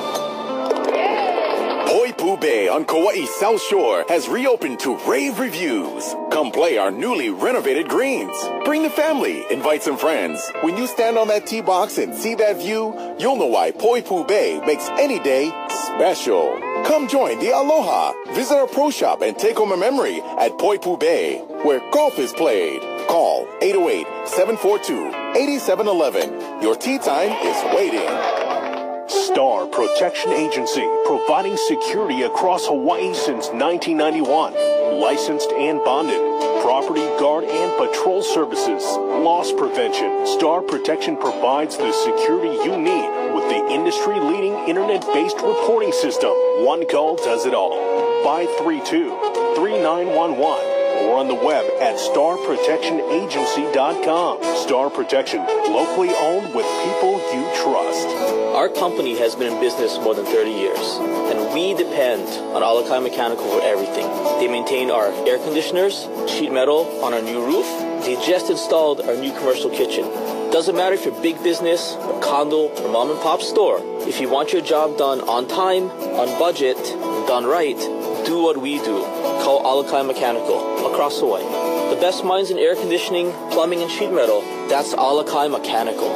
Poipu Bay on Kauai's South Shore has reopened to rave reviews. Come play our newly renovated greens. Bring the family, invite some friends. When you stand on that tee box and see that view, you'll know why Poipu Bay makes any day special. Come join the Aloha. Visit our pro shop and take home a memory at Poipu Bay, where golf is played. Call eight oh eight, seven four two, eight seven one one. Your tee time is waiting. Star Protection Agency, providing security across Hawaii since nineteen ninety-one. Licensed and bonded. Property guard and patrol services. Loss prevention. Star Protection provides the security you need with the industry-leading internet-based reporting system. One call does it all. five three two, three nine one one. Or on the web at star protection agency dot com. Star Protection, locally owned with people you trust. Our company has been in business more than thirty years, and we depend on Alakai Mechanical for everything. They maintain our air conditioners, sheet metal on our new roof. They just installed our new commercial kitchen. Doesn't matter if you're big business, a condo, or mom and pop store. If you want your job done on time, on budget, and done right, do what we do. Call Alakai Mechanical across Hawaii. The best minds in air conditioning, plumbing, and sheet metal. That's Alakai Mechanical.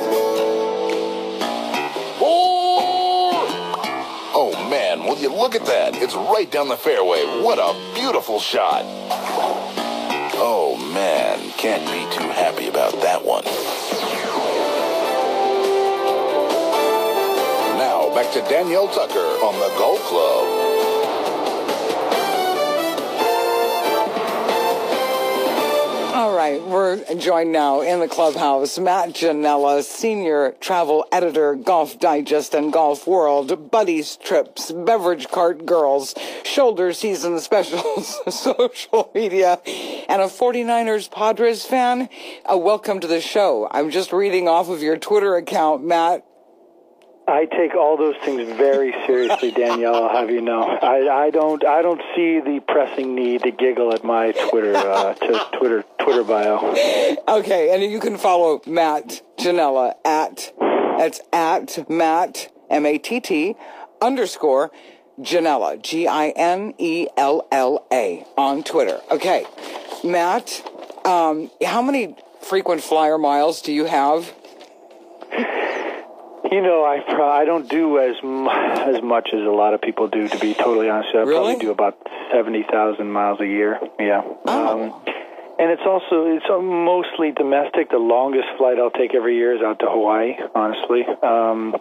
Oh man, will you look at that? It's right down the fairway. What a beautiful shot. Oh man, can't be too happy about that one. Now back to Danielle Tucker on the Golf Club. All right, we're joined now in the clubhouse, Matt Ginella, Senior Travel Editor, Golf Digest and Golf World, Buddies Trips, Beverage Cart Girls, Shoulder Season Specials, social media, and a forty-niners Padres fan. Uh, welcome to the show. I'm just reading off of your Twitter account, Matt. I take all those things very seriously, Danielle. I'll have you know. I, I don't. I don't see the pressing need to giggle at my Twitter, uh, to Twitter, Twitter bio. Okay, and you can follow Matt Ginella at that's at Matt M A T T underscore Ginella G I N E L L A on Twitter. Okay, Matt, um, how many frequent flyer miles do you have? You know, I I don't do as as much as a lot of people do, to be totally honest. I really? probably do about seventy thousand miles a year. Yeah. Oh. Um, and it's also it's mostly domestic. The longest flight I'll take every year is out to Hawaii, honestly. Um,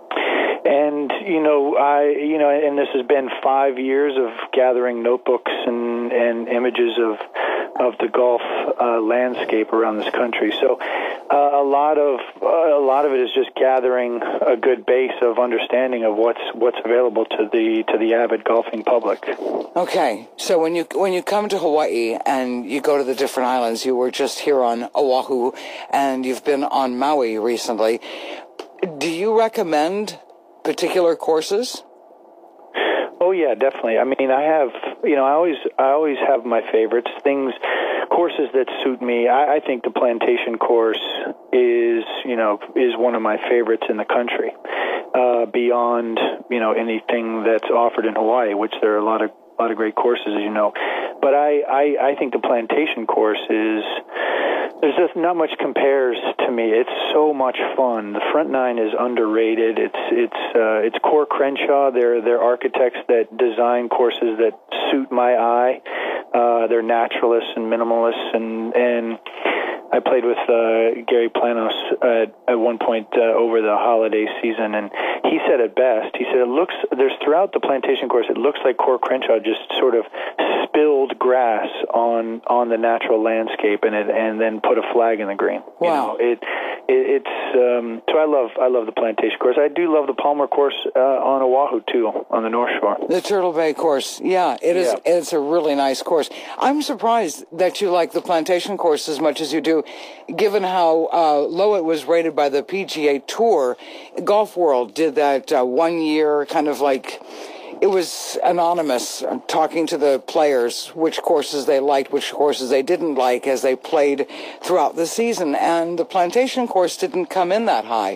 and you know, I you know, and this has been five years of gathering notebooks and and images of of the golf uh, landscape around this country. So uh, a lot of uh, a lot of it is just gathering a good base of understanding of what's what's available to the to the avid golfing public. Okay, so when you when you come to Hawaii and you go to the different islands, you were just here on Oahu, and you've been on Maui recently. Do you recommend particular courses? Oh yeah, definitely. I mean, I have, you know, I always, I always have my favorites, things, courses that suit me. I, I think the Plantation course is, you know, is one of my favorites in the country, uh, beyond, you know, anything that's offered in Hawaii, which there are a lot of, a lot of great courses, as you know. But I, I, I think the Plantation course is, there's just not much compares to me. It's so much fun. The front nine is underrated. It's it's uh, it's Core Crenshaw. They're they're architects that design courses that suit my eye. Uh, they're naturalists and minimalists, and and I played with uh, Gary Planos at, at one point uh, over the holiday season, and he said it best. He said it looks there's throughout the Plantation course, it looks like Core Crenshaw just sort of spilled grass on on the natural landscape, and it and then put a flag in the green. Wow. You know, it, it it's um, so I love I love the Plantation course. I do love the Palmer course uh, on Oahu too, on the North Shore. The Turtle Bay course, yeah, it is. Yeah. It's a really nice course. I'm surprised that you like the Plantation course as much as you do, given how uh, low it was rated by the P G A Tour. Golf World did that uh, one year, kind of like. It was anonymous, talking to the players, which courses they liked, which courses they didn't like as they played throughout the season. And the Plantation course didn't come in that high.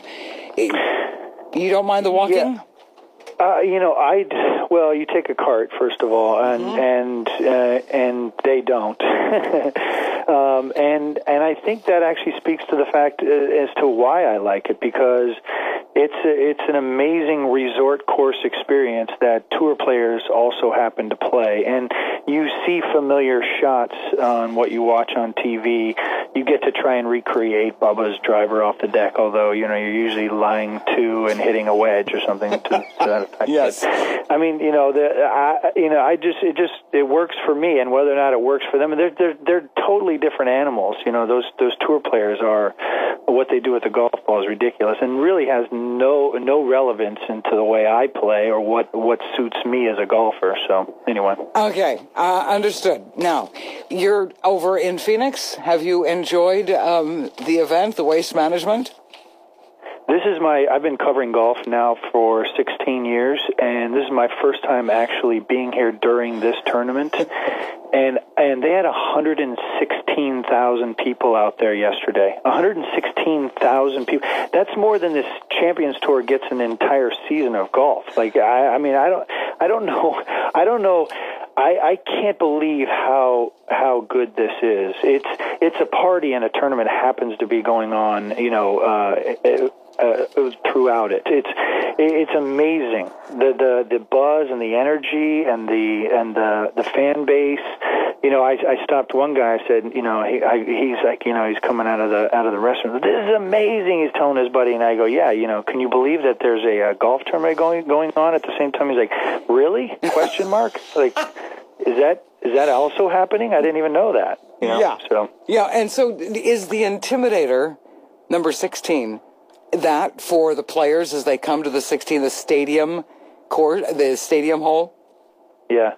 You don't mind the walking? Yeah. Uh, you know, I'd, well, you take a cart, first of all, and, Mm-hmm. and, uh, and they don't. um, and, and I think that actually speaks to the fact uh, as to why I like it, because It's a, it's an amazing resort course experience that tour players also happen to play, and you see familiar shots on what you watch on T V. You get to try and recreate Bubba's driver off the deck, although you know you're usually lying to and hitting a wedge or something to, to that effect. Yes, I mean you know the I you know I just it just it works for me, and whether or not it works for them, they're they're they're totally different animals. You know those those tour players are. What they do with the golf ball is ridiculous and really has no no relevance into the way I play or what, what suits me as a golfer. So, anyway. Okay, uh, understood. Now, you're over in Phoenix. Have you enjoyed um, the event, the Waste Management? This is my, I've been covering golf now for sixteen years, and this is my first time actually being here during this tournament. And and they had one hundred sixteen thousand people out there yesterday. one hundred sixteen thousand people. That's more than this Champions Tour gets an entire season of golf. Like I, I mean, I don't, I don't know, I don't know. I, I can't believe how how good this is. It's it's a party, and a tournament happens to be going on. You know. Uh, Uh, throughout it, it's it's amazing the the the buzz and the energy and the and the the fan base. You know, I I stopped one guy. I said, you know, he I, he's like, you know, he's coming out of the out of the restaurant. This is amazing. He's telling his buddy, and I go, yeah, you know, can you believe that there's a, a golf tournament going going on at the same time? He's like, really? Question mark? Like, is that is that also happening? I didn't even know that. You know? Yeah. So yeah, and so is the Intimidator number sixteen? That for the players as they come to the sixteen, the stadium court, the stadium hole? Yeah.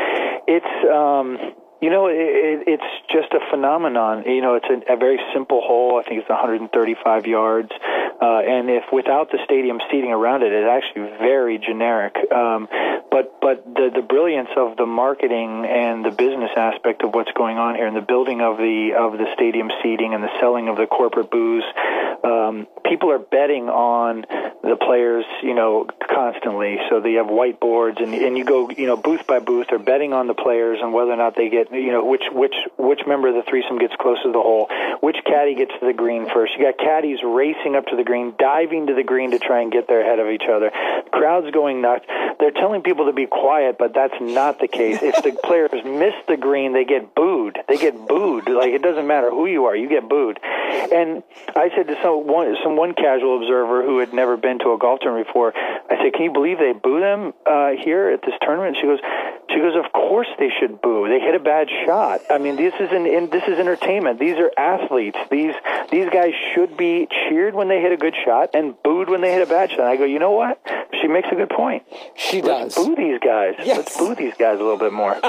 It's, um, you know, it, it's just a phenomenon. You know, it's a, a very simple hole. I think it's one hundred thirty-five yards. Uh, and if without the stadium seating around it, it's actually very generic. Um, but but the, the brilliance of the marketing and the business aspect of what's going on here, and the building of the of the stadium seating and the selling of the corporate booze, um, people are betting on the players, you know, constantly. So they have whiteboards, and and you go, you know, booth by booth. They're betting on the players and whether or not they get, you know, which which which member of the threesome gets close to the hole, which caddy gets to the green first. You got caddies racing up to the green, diving to the green to try and get there ahead of each other. Crowd's going nuts. They're telling people to be quiet, but that's not the case. If the players miss the green, they get booed. They get booed. Like, it doesn't matter who you are, you get booed. And I said to some one, some one casual observer who had never been to a golf tournament before, I said, can you believe they boo them uh, here at this tournament? She goes, she goes, of course they should boo. They hit a bad shot. I mean, this is an, in, this is entertainment. These are athletes. These these guys should be cheered when they hit a good shot and booed when they hit a bad shot. And I go, you know what? She makes a good point. She Let's does. boo these guys. Yes. Let's boo these guys a little bit more.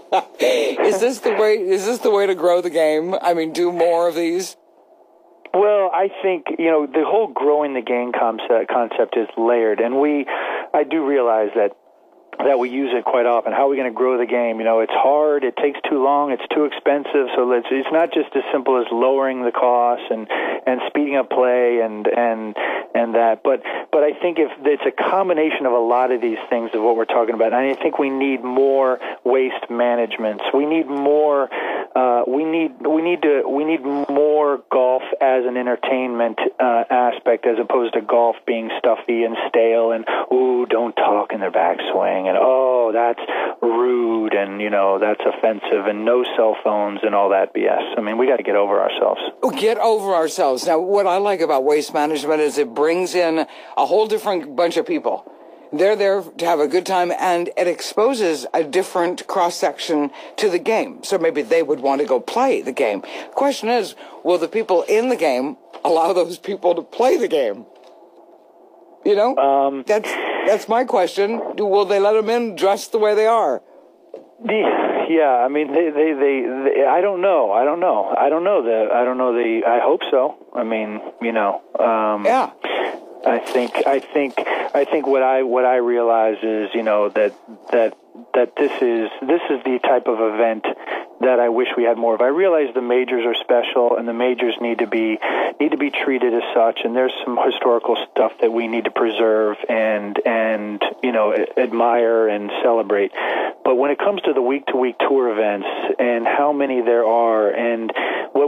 Is this the way? Is this the way to grow the game? I mean, do more of these. Well, I think, you know, the whole growing the game concept concept is layered, and we, I do realize that that we use it quite often. How are we going to grow the game? You know, it's hard, it takes too long, it's too expensive, so let's, it's not just as simple as lowering the costs and, and speeding up play and, and, and that. But, but I think if it's a combination of a lot of these things of what we're talking about, and I think we need more waste management. We need more, uh, we need, we need to, we need more golf as an entertainment, uh, aspect as opposed to golf being stuffy and stale and, ooh, don't talk in their backswing. And, oh, that's rude, and, you know, that's offensive, and no cell phones and all that B S. I mean, we got to get over ourselves. Get over ourselves. Now, what I like about waste management is it brings in a whole different bunch of people. They're there to have a good time, and it exposes a different cross-section to the game. So maybe they would want to go play the game. The question is, will the people in the game allow those people to play the game? You know, um, that's that's my question. Will they let them in dressed the way they are? Yeah, I mean, they, they, they, they, I don't know. I don't know. I don't know the. I don't know the. I hope so. I mean, you know. Um, yeah. I think. I think. I think what I what I realize is, you know, that that that this is this is the type of event that I wish we had more of. I realize the majors are special, and the majors need to be need to be treated as such. And there's some historical stuff that we need to preserve and and you know admire and celebrate. But when it comes to the week to week tour events and how many there are, and what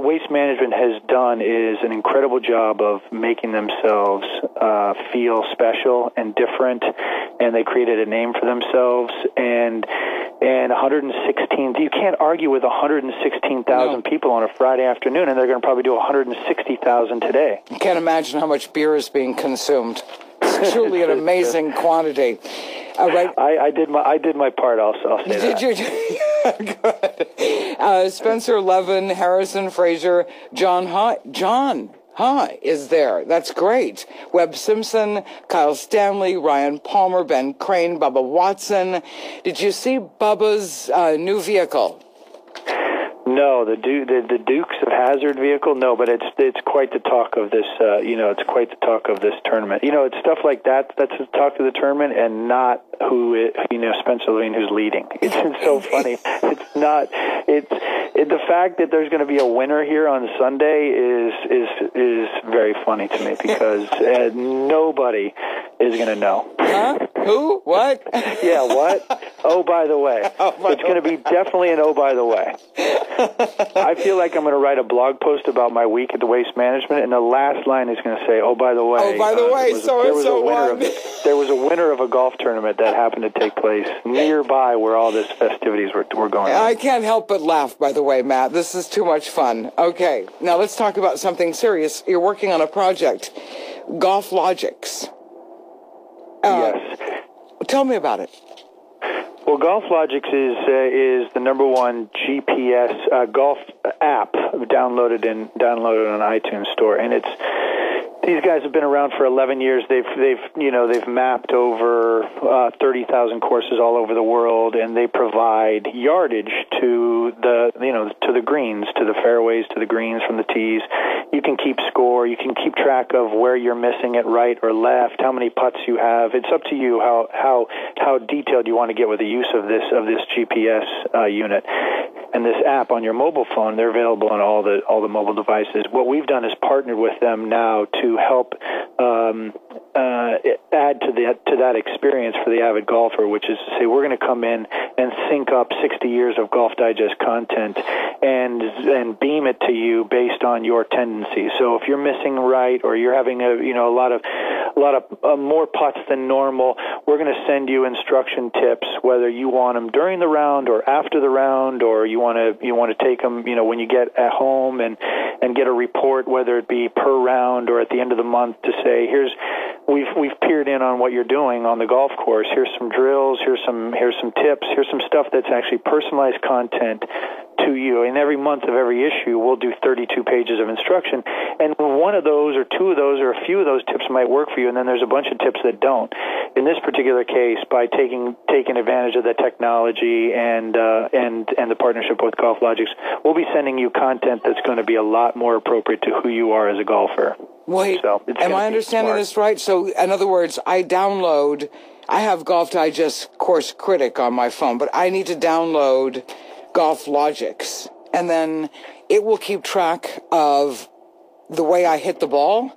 Waste Management has done is an incredible job of making themselves uh, feel special and different, and they created a name for themselves. And and one hundred sixteen, you can't argue with one hundred sixteen thousand no. people on a Friday afternoon, and they're going to probably do one hundred sixty thousand today. You can't imagine how much beer is being consumed. It's truly an amazing quantity. Uh, right. I, I did my I did my part. I'll, I'll say did that. You? Good. Uh, Spencer Levin, Harrison Fraser, John Ha, John Ha is there. That's great. Webb Simpson, Kyle Stanley, Ryan Palmer, Ben Crane, Bubba Watson. Did you see Bubba's uh, new vehicle? No, the, du- the the Dukes of Hazzard vehicle. No, but it's it's quite the talk of this. Uh, you know, it's quite the talk of this tournament. You know, it's stuff like that that's the talk of the tournament, and not who it, you know Spencer Levin who's leading. It's, it's so funny. It's not. It's it, the fact that there's going to be a winner here on Sunday is is is very funny to me because uh, nobody is going to know. Huh? Who? What? Yeah, what? Oh, by the way. Oh, by it's going to be definitely an oh, by the way. I feel like I'm going to write a blog post about my week at the Waste Management, and the last line is going to say, oh, by the way. Oh, by the uh, way, so-and-so won. There was a winner of a golf tournament that happened to take place nearby where all this festivities were, were going on. I can't help but laugh, by the way, Matt. This is too much fun. Okay, now let's talk about something serious. You're working on a project, GolfLogix. Uh, yes. Tell me about it. Well, GolfLogix is uh, is the number one G P S uh, golf app downloaded in downloaded on iTunes Store, and it's these guys have been around for eleven years. They've they've you know they've mapped over uh, thirty thousand courses all over the world, and they provide yardage to the you know to the greens, to the fairways, to the greens from the tees. You can keep score. You can keep track of where you're missing it, right or left, how many putts you have. It's up to you how how how detailed you want to get with the use of this of this G P S uh, unit. And this app on your mobile phone, they're available on all the all the mobile devices. What we've done is partnered with them now to help um, uh, add to the to that experience for the avid golfer, which is to say we're going to come in and sync up sixty years of Golf Digest content and and beam it to you based on your tendencies. So if you're missing right or you're having a you know a lot of a lot of uh, more putts than normal, we're going to send you instruction tips, whether you want them during the round or after the round, or you want to you want to take them, you know, when you get at home and and get a report, whether it be per round or at the end of the month, to say, here's we've we've peered in on what you're doing on the golf course. Here's some drills. Here's some here's some tips. Here's some stuff that's actually personalized content to you. And every month of every issue, we'll do thirty-two pages of instruction. And one of those or two of those or a few of those tips might work for you, and then there's a bunch of tips that don't. In this particular case, by taking taking advantage of the technology and uh, and and the partnership with GolfLogix, we'll be sending you content that's going to be a lot more appropriate to who you are as a golfer. Wait, so am I understanding this right? So, in other words, I download, I have Golf Digest Course Critic on my phone, but I need to download GolfLogix, and then it will keep track of the way I hit the ball?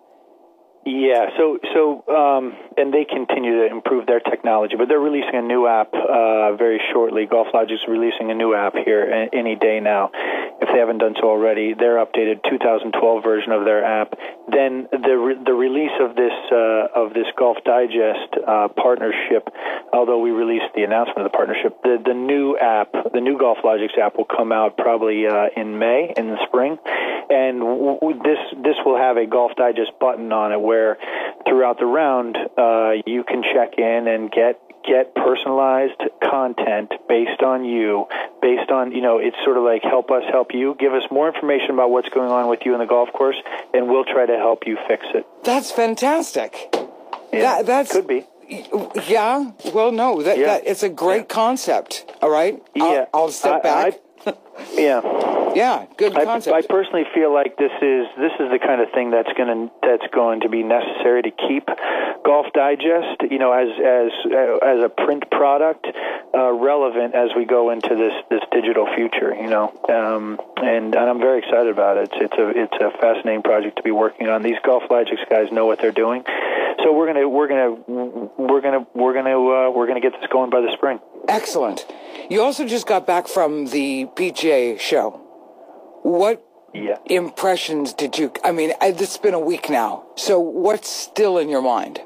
Yeah, so so um, and they continue to improve their technology, but they're releasing a new app uh, very shortly. GolfLogix is releasing a new app here any day now. If they haven't done so already, their updated two thousand twelve version of their app. Then the re- the release of this uh, of this Golf Digest uh, partnership, although we released the announcement of the partnership, the the new app, the new GolfLogix app, will come out probably uh, in May, in the spring, and w- w- this this will have a Golf Digest button on it where where throughout the round uh, you can check in and get get personalized content based on you, based on, you know, it's sort of like help us help you. Give us more information about what's going on with you in the golf course, and we'll try to help you fix it. That's fantastic. Yeah, that, that's, could be. Yeah, well, no, that, yeah. that it's a great yeah. concept, all right? Yeah. I'll, I'll step I, back. I, yeah. Yeah, good concept. I, I personally feel like this is this is the kind of thing that's going to that's going to be necessary to keep Golf Digest, you know, as as as a print product uh, relevant as we go into this, this digital future, you know. Um, and, and I'm very excited about it. It's, it's a it's a fascinating project to be working on. These GolfLogix guys know what they're doing, so we're gonna we're gonna we're gonna we're gonna uh, we're gonna get this going by the spring. Excellent. You also just got back from the P G A show. What Yeah. impressions did you, I mean, it's been a week now, so what's still in your mind?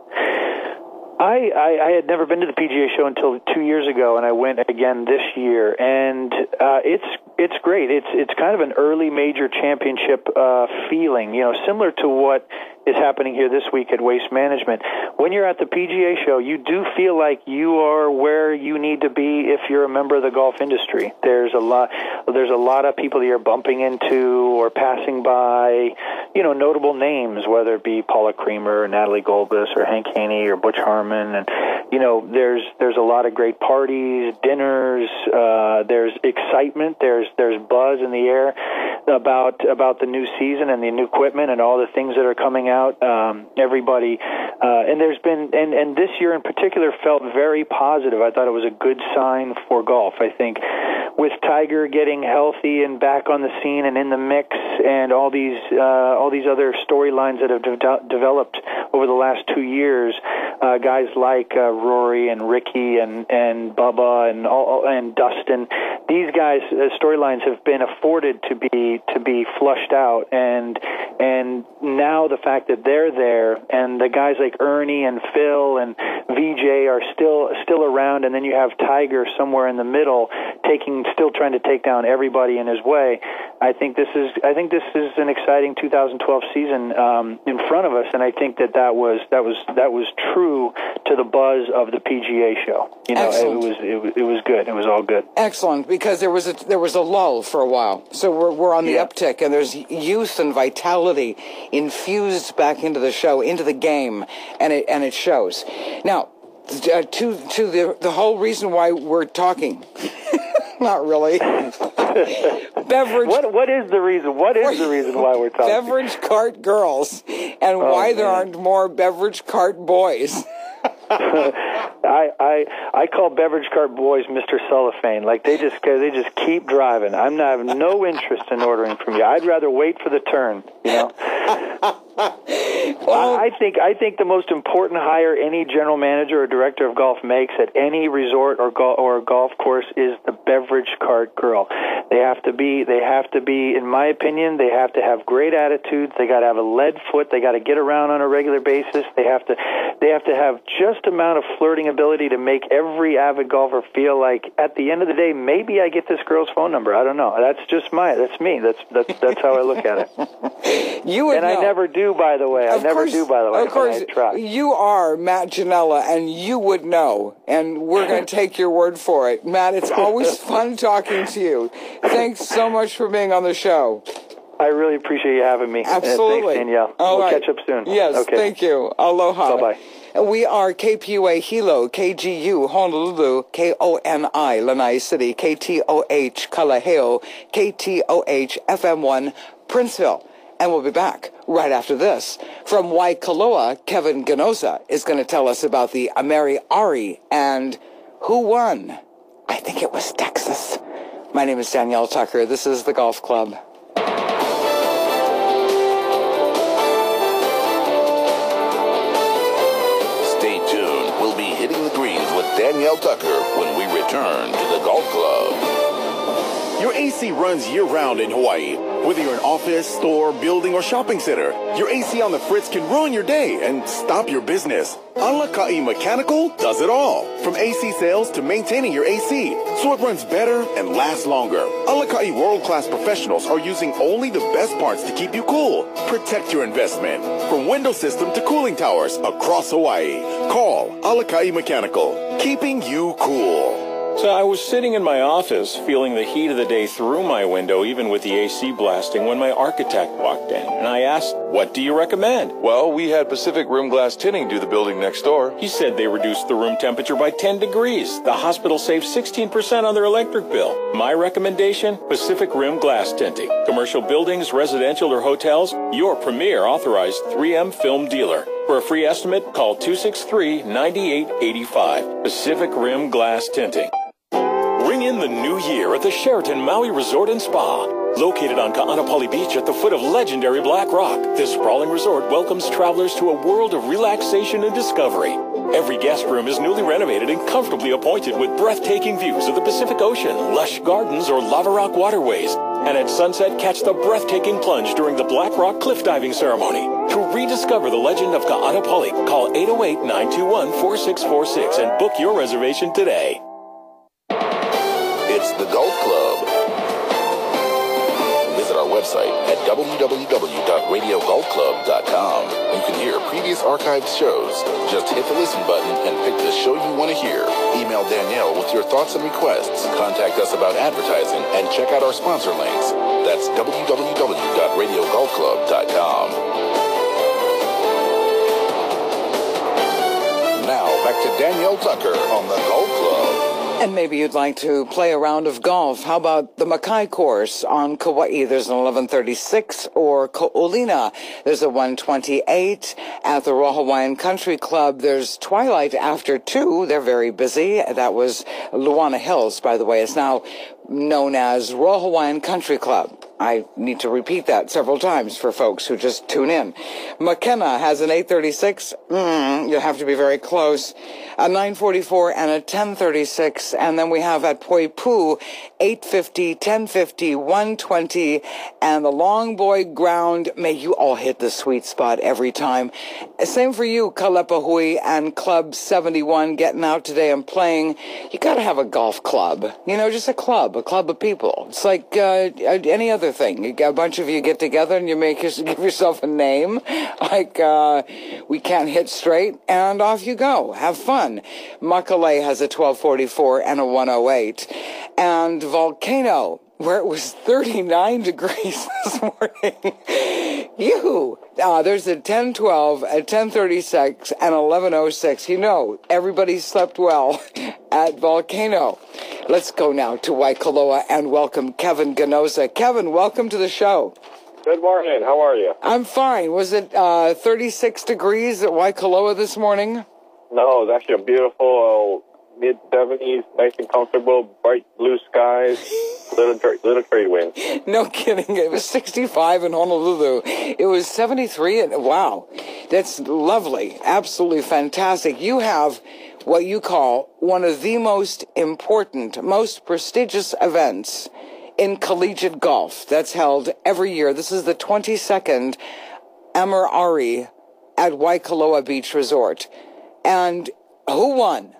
I, I, I had never been to the P G A show until two years ago, and I went again this year, and uh, it's it's great. It's it's kind of an early major championship uh, feeling, you know, similar to what is happening here this week at Waste Management. When you're at the P G A show, you do feel like you are where you need to be if you're a member of the golf industry. There's a lot, there's a lot of people that you're bumping into or passing by, you know, notable names, whether it be Paula Creamer or Natalie Golbus or Hank Haney or Butch Harmon, and you know, there's there's a lot of great parties, dinners. Uh, there's excitement. There's there's buzz in the air about about the new season and the new equipment and all the things that are coming out. Um, everybody, uh, and there's been, and, and this year in particular felt very positive. I thought it was a good sign for golf. I think with Tiger getting healthy and back on the scene and in the mix, and all these uh, all these other storylines that have de- developed over the last two years, uh, guys like uh, Rory and Ricky and and Bubba and all, and Dustin, these guys' uh, storylines have been afforded to be to be flushed out, and and now the fact that they're there and the guys like Ernie and Phil and V J are still still around, and then you have Tiger somewhere in the middle, taking still trying to take down everybody in his way. I think this is I think this is an exciting two thousand twelve season um, in front of us, and I think that that was that was that was true to the buzz of the P G A show. You know, Excellent. it was it was it was good. It was all good. Excellent, because there was a there was a lull for a while, so we're we're on the Yeah. uptick, and there's youth and vitality infused back into the show, into the game, and it and it shows. Now, uh, to to the the whole reason why we're talking. Not really. Beverage. What what is the reason? What is the reason why we're talking? Beverage cart girls, and Oh, why there man. aren't more beverage cart boys. I, I I call beverage cart boys Mister Cellophane. Like they just they just keep driving. I'm not I have no interest in ordering from you. I'd rather wait for the turn. You know. Well, I, I think I think the most important hire any general manager or director of golf makes at any resort or go, or golf course is the beverage cart girl. They have to be they have to be, in my opinion, they have to have great attitudes. They got to have a lead foot. They got to get around on a regular basis. They have to they have to have just amount of flirting ability to make every avid golfer feel like at the end of the day, maybe I get this girl's phone number. I don't know. That's just my that's me. That's that's that's how I look at it. you would and know. I never do, by the way. I Of never course, do, by the way. Of course, I try. you are Matt Janella, and you would know, and we're going to take your word for it. Matt, it's always fun talking to you. Thanks so much for being on the show. I really appreciate you having me. Absolutely. Uh, thanks, Danielle. All we'll right. catch up soon. Yes, okay. thank you. Aloha. Bye-bye. We are K P U A Hilo, K G U Honolulu, K O N I Lanai City, K T O H Kalaheo, K T O H F M one Princeville. And we'll be back right after this. From Waikoloa, Kevin Ganosa is going to tell us about the Ameri Ari and who won. I think it was Texas. My name is Danielle Tucker. This is the Golf Club. Stay tuned. We'll be hitting the greens with Danielle Tucker when we return to the Golf Club. Your A C runs year-round in Hawaii. Whether you're an office, store, building, or shopping center, your A C on the fritz can ruin your day and stop your business. Alakai Mechanical does it all. From A C sales to maintaining your A C, so it runs better and lasts longer. Alakai world-class professionals are using only the best parts to keep you cool. Protect your investment. From window system to cooling towers across Hawaii. Call Alakai Mechanical, keeping you cool. So I was sitting in my office, feeling the heat of the day through my window, even with the A C blasting, when my architect walked in. And I asked, what do you recommend? Well, we had Pacific Rim Glass Tinning do the building next door. He said they reduced the room temperature by ten degrees. The hospital saved sixteen percent on their electric bill. My recommendation, Pacific Rim Glass Tinting. Commercial buildings, residential, or hotels, your premier authorized three M film dealer. For a free estimate, call two six three, nine eight eight five. Pacific Rim Glass Tinting. Ring in the new year at the Sheraton Maui Resort and Spa. Located on Ka'anapali Beach at the foot of legendary Black Rock, this sprawling resort welcomes travelers to a world of relaxation and discovery. Every guest room is newly renovated and comfortably appointed with breathtaking views of the Pacific Ocean, lush gardens, or lava rock waterways. And at sunset, catch the breathtaking plunge during the Black Rock cliff diving ceremony. To rediscover the legend of Ka'anapali, call eight oh eight, nine two one, four six four six and book your reservation today. It's the Golf Club. Visit our website at w w w dot radio golf club dot com. You can hear previous archived shows. Just hit the listen button and pick the show you want to hear. Email Danielle with your thoughts and requests. Contact us about advertising and check out our sponsor links. That's w w w dot radio golf club dot com. Now back to Danielle Tucker on the Golf Club. And maybe you'd like to play a round of golf. How about the Makai course on Kauai? There's an eleven thirty-six, or Ko'olina. There's a one twenty-eight. At the Royal Hawaiian Country Club, there's Twilight after two. They're very busy. That was Luana Hills, by the way. It's now known as Royal Hawaiian Country Club. I need to repeat that several times for folks who just tune in. McKenna has an eight thirty-six. Mm, you have to be very close. A nine forty-four and a ten thirty-six. And then we have at Poipu, eight fifty, ten fifty, one twenty. And the Long Boy Ground, may you all hit the sweet spot every time. Same for you, Kalepahui and Club seventy-one, getting out today and playing. You got to have a golf club. You know, just a club, a club of people. It's like uh, any other thing. You get a bunch of you get together and you make your, give yourself a name, like uh, we can't hit straight, and off you go. Have fun. Makalei has a twelve forty-four and a one oh eight. And Volcano, where it was thirty-nine degrees this morning. Yoo-hoo. Uh, there's a ten twelve, a ten thirty-six, and eleven oh six. You know, everybody slept well at Volcano. Let's go now to Waikoloa and welcome Kevin Ganoza. Kevin, welcome to the show. Good morning. How are you? I'm fine. Was it uh, thirty-six degrees at Waikoloa this morning? No, it's actually a beautiful uh, mid seventies, nice and comfortable, bright blue skies, little little trade winds. No kidding. It was sixty-five in Honolulu. It was seventy-three. And wow, that's lovely. Absolutely fantastic. You have what you call one of the most important, most prestigious events in collegiate golf that's held every year. This is the twenty-second Amurari at Waikoloa Beach Resort. And who won?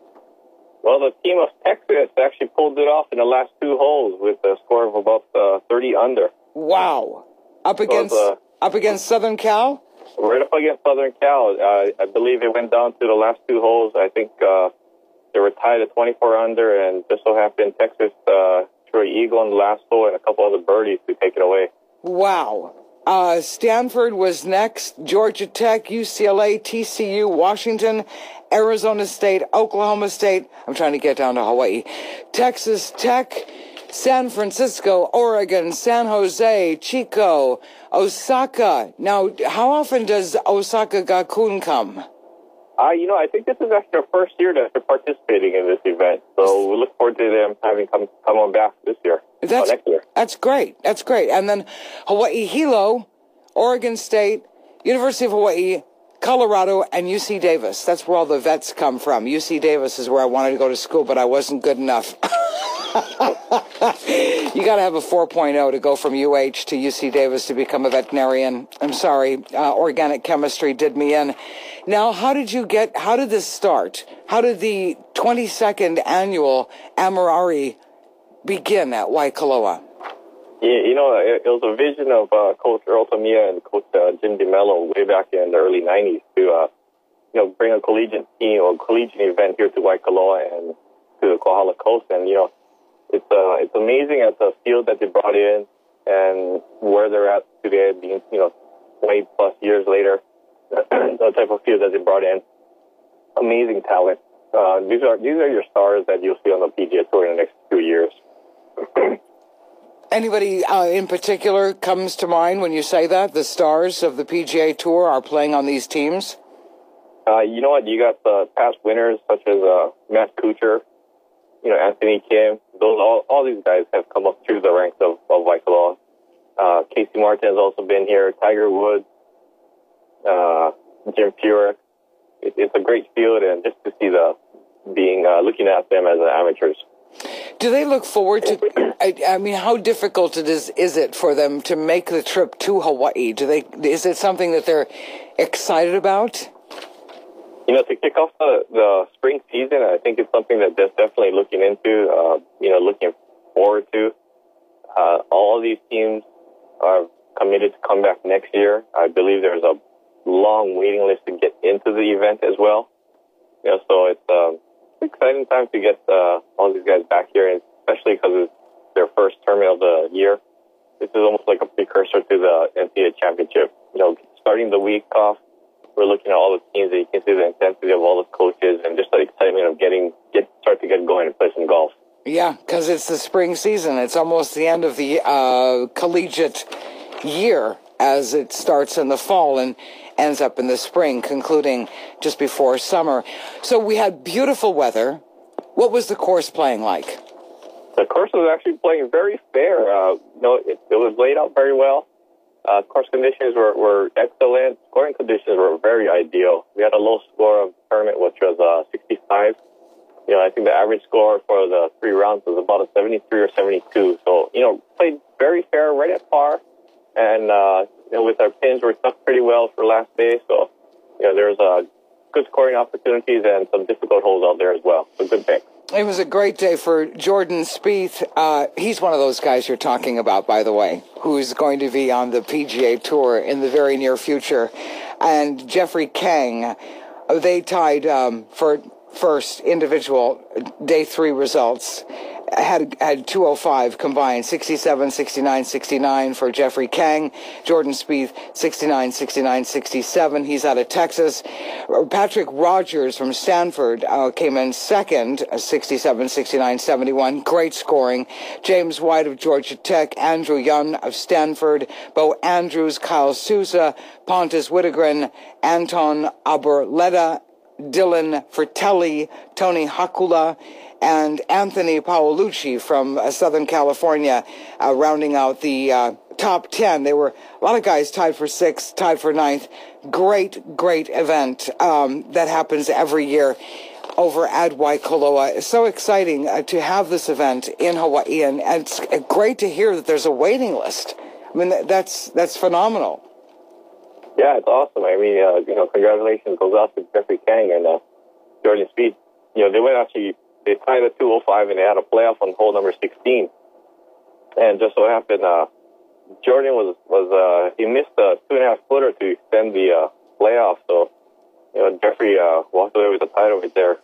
Well, the team of Texas actually pulled it off in the last two holes with a score of about uh, thirty under. Wow. Up against so, uh, up against Southern Cal? Right up against Southern Cal. Uh, I believe it went down to the last two holes. I think uh, they were tied at twenty-four under, and just so happened Texas uh, threw an eagle on the last hole and a couple other birdies to take it away. Wow. Uh, Stanford was next, Georgia Tech, U C L A, T C U, Washington, Arizona State, Oklahoma State. I'm trying to get down to Hawaii. Texas Tech, San Francisco, Oregon, San Jose, Chico, Osaka. Now, how often does Osaka Gakuen come? Uh, you know, I think this is actually their first year that they're participating in this event. So we look forward to them having come, come on back this year. That's, next year. That's great. That's great. And then Hawaii Hilo, Oregon State, University of Hawaii, Colorado, and U C Davis. That's where all the vets come from. U C Davis is where I wanted to go to school, but I wasn't good enough. You got to have a four point oh to go from U H to U C Davis to become a veterinarian. I'm sorry. Uh, organic chemistry did me in. Now, how did you get, how did this start? How did the twenty-second annual Amurari begin at Waikoloa? Yeah, you know, it, it was a vision of uh, Coach Earl Tamiya and Coach uh, Jim DeMello way back in the early nineties to, uh, you know, bring a collegiate team or collegiate event here to Waikoloa and to the Kohala Coast. And, you know, it's uh, it's amazing at the field that they brought in and where they're at today, being, you know, twenty plus years later, the type of field that they brought in. Amazing talent. Uh, these are these are your stars that you'll see on the P G A Tour in the next few years. Anybody uh, in particular comes to mind when you say that? The stars of the P G A Tour are playing on these teams? Uh, you know what? You got the past winners such as uh, Matt Kuchar, you know, Anthony Kim. Those all, all these guys have come up through the ranks of, of Waikoloa. Uh, Casey Martin has also been here. Tiger Woods, uh, Jim Furyk. it, it's a great field, and just to see the being uh, looking at them as amateurs. Do they look forward to? I, I mean, how difficult it is is it for them to make the trip to Hawaii? Do they? Is it something that they're excited about? You know, to kick off the, the spring season, I think it's something that they're definitely looking into. Uh, you know, looking forward to. Uh, all of these teams are committed to come back next year. I believe there's a long waiting list to get into the event as well. You know, so it's um, an exciting time to get uh, all these guys back here, and especially because it's their first tournament of the year. This is almost like a precursor to the N C A A championship. You know, starting the week off, we're looking at all the teams, and you can see the intensity of all the coaches and just the excitement of getting get start to get going and play some golf. Yeah, because it's the spring season. It's almost the end of the uh, collegiate year as it starts in the fall and ends up in the spring, concluding just before summer. So we had beautiful weather. What was the course playing like? The course was actually playing very fair. Uh, you know, it, it was laid out very well. Uh, course conditions were, were excellent. Scoring conditions were very ideal. We had a low score of the tournament, which was uh, sixty-five. You know, I think the average score for the three rounds was about a seventy-three or seventy-two. So, you know, played very fair, right at par. And, uh, you know, with our pins, we're tucked pretty well for last day. So, you know, there's uh, good scoring opportunities and some difficult holes out there as well. So, good pick. It was a great day for Jordan Spieth. Uh, he's one of those guys you're talking about, by the way, who's going to be on the P G A Tour in the very near future. And Jeffrey Kang, they tied um, for first individual day three results. Had had two oh five combined, sixty-seven, sixty-nine, sixty-nine for Jeffrey Kang. Jordan Spieth, sixty-nine, sixty-nine, sixty-seven. He's out of Texas. Patrick Rogers from Stanford uh, came in second, sixty-seven, sixty-nine, seventy-one. Great scoring. James White of Georgia Tech, Andrew Young of Stanford, Bo Andrews, Kyle Souza, Pontus Whittegren, Anton Aberletta, Dylan Fratelli, Tony Hakula, and Anthony Paolucci from uh, Southern California, uh, rounding out the uh, top ten. There were a lot of guys tied for sixth, tied for ninth. Great, great event um, that happens every year over at Waikoloa. It's so exciting uh, to have this event in Hawaii, and, and it's great to hear that there's a waiting list. I mean, that's that's phenomenal. Yeah, it's awesome. I mean, uh, you know, congratulations goes out to Jeffrey Kang and uh, Jordan Spieth. You know, they went actually, they tied at two oh five and they had a playoff on hole number sixteen. And just so happened, uh, Jordan was, was uh, he missed a two and a half footer to extend the uh, playoff. So, you know, Jeffrey uh, walked away with the title right there.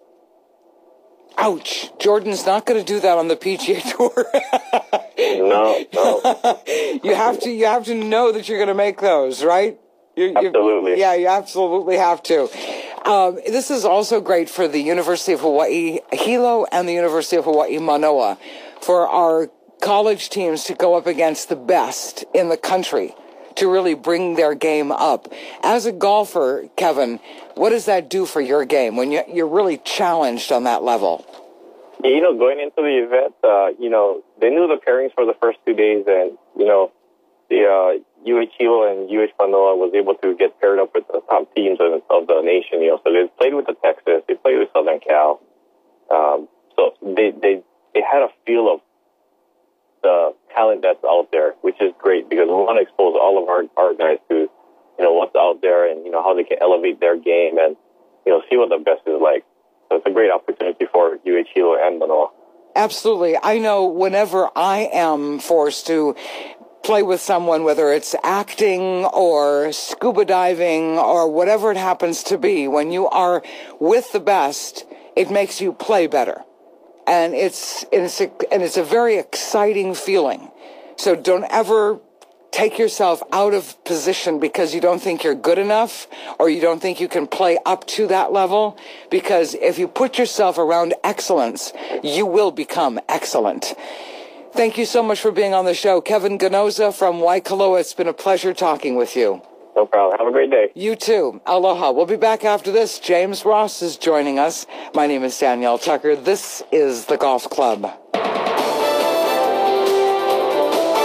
Ouch. Jordan's not going to do that on the P G A Tour. no, no. You have to, you have to know that you're going to make those, right? You, absolutely. You, yeah, you absolutely have to. Um, this is also great for the University of Hawaii Hilo and the University of Hawaii Manoa, for our college teams to go up against the best in the country, to really bring their game up. As a golfer, Kevin, what does that do for your game when you, you're really challenged on that level? You know, going into the event, uh, you know, they knew the pairings for the first two days, and, you know, the uh, U H Hilo and U H Manoa was able to get paired up with the top teams of, of the nation, you know, so they played with the Texas, they played with Southern Cal. Um, so they, they, they had a feel of the talent that's out there, which is great because we want to expose all of our, our guys to, you know, what's out there and, you know, how they can elevate their game and, you know, see what the best is like. So it's a great opportunity for U H Hilo and Manoa. Absolutely. I know whenever I am forced to play with someone, whether it's acting or scuba diving or whatever it happens to be, when you are with the best, it makes you play better. And it's, it's a, and it's a very exciting feeling. So don't ever take yourself out of position because you don't think you're good enough or you don't think you can play up to that level. Because if you put yourself around excellence, you will become excellent. Thank you so much for being on the show. Kevin Ganoza from Waikoloa. It's been a pleasure talking with you. No problem. Have a great day. You too. Aloha. We'll be back after this. James Ross is joining us. My name is Danielle Tucker. This is The Golf Club.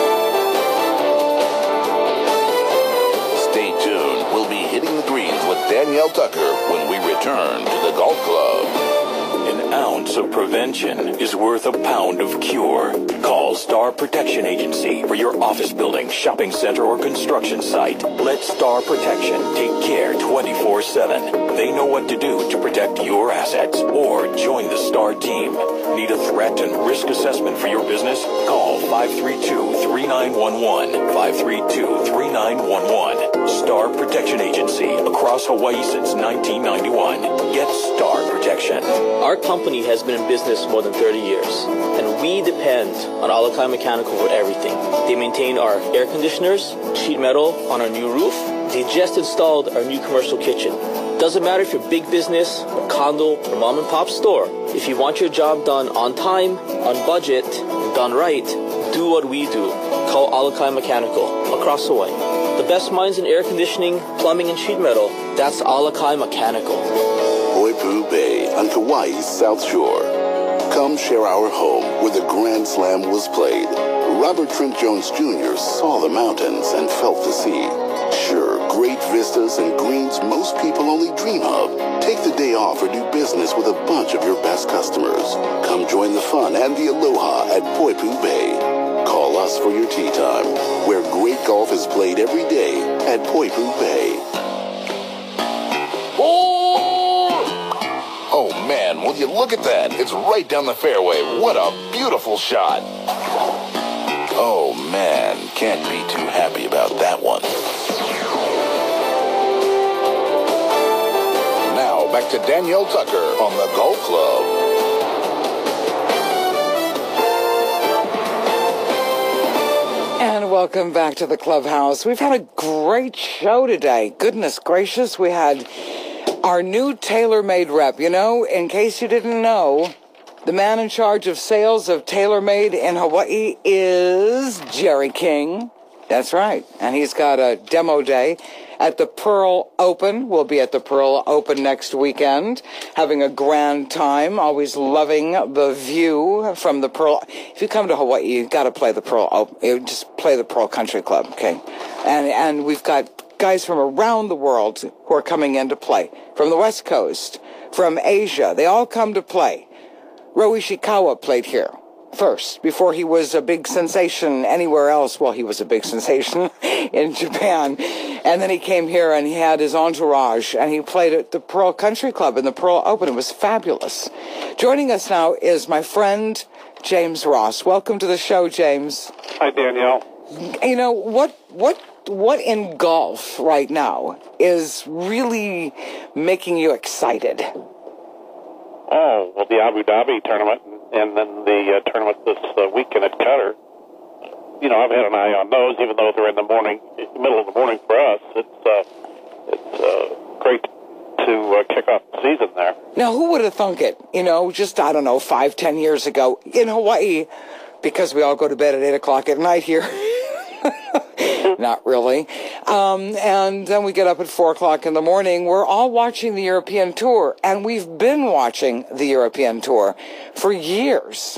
Stay tuned. We'll be hitting the greens with Danielle Tucker when we return to the Golf Club. An ounce of prevention is worth a pound of cure. Call Star Protection Agency for your office building, shopping center, or construction site. Let Star Protection take care twenty-four seven. They know what to do to protect your assets. Or join the Star team. Need a threat and risk assessment for your business? Call five three two, three nine one one. five three two, three nine one one. Star Protection Agency, across Hawaii since nineteen ninety-one. Get Star Protection. Our company has been in business more than thirty years, and we depend on Alakai Mechanical for everything. They maintain our air conditioners, sheet metal on our new roof. They just installed our new commercial kitchen. Doesn't matter if you're big business, a condo, or mom and pop store. If you want your job done on time, on budget, done right, do what we do. Call Alakai Mechanical, across the way. The best minds in air conditioning, plumbing, and sheet metal, that's Alakai Mechanical. Poipu Bay on Kauai's South Shore. Come share our home where the Grand Slam was played. Robert Trent Jones Junior saw the mountains and felt the sea. Sure, great vistas and greens most people only dream of. Take the day off or do business with a bunch of your best customers. Come join the fun and the aloha at Poipu Bay. Call us for your tea time, where great golf is played every day at Poipu Bay. Oh man, will you look at that? It's right down the fairway. What a beautiful shot. Oh man, can't be too happy about that one. Now back to Danielle Tucker on the Golf Club. And welcome back to the clubhouse. We've had a great show today. Goodness gracious, we had our new TaylorMade rep. You know, in case you didn't know, the man in charge of sales of TaylorMade in Hawaii is Jerry King. That's right. And he's got a demo day at the Pearl Open. We'll be at the Pearl Open next weekend, having a grand time, always loving the view from the Pearl. If you come to Hawaii, you've got to play the Pearl Open. Just play the Pearl Country Club, okay? And, and we've got guys from around the world who are coming in to play, from the West Coast, from Asia. They all come to play. Ryo Ishikawa played here first, before he was a big sensation anywhere else. Well, he was a big sensation in Japan. And then he came here and he had his entourage, and he played at the Pearl Country Club in the Pearl Open. It was fabulous. Joining us now is my friend, James Ross. Welcome to the show, James. Hi, Danielle. You know, what, what, what in golf right now is really making you excited? Oh, well, the Abu Dhabi tournament and then the uh, tournament this uh, weekend at Qatar. You know, I've had an eye on those, even though they're in the morning, middle of the morning for us. It's uh, it's uh, great to uh, kick off the season there. Now, who would have thunk it? You know, just, I don't know, five, ten years ago in Hawaii, because we all go to bed at eight o'clock at night here. Not really. Um, and then we get up at four o'clock in the morning. We're all watching the European Tour, and we've been watching the European Tour for years.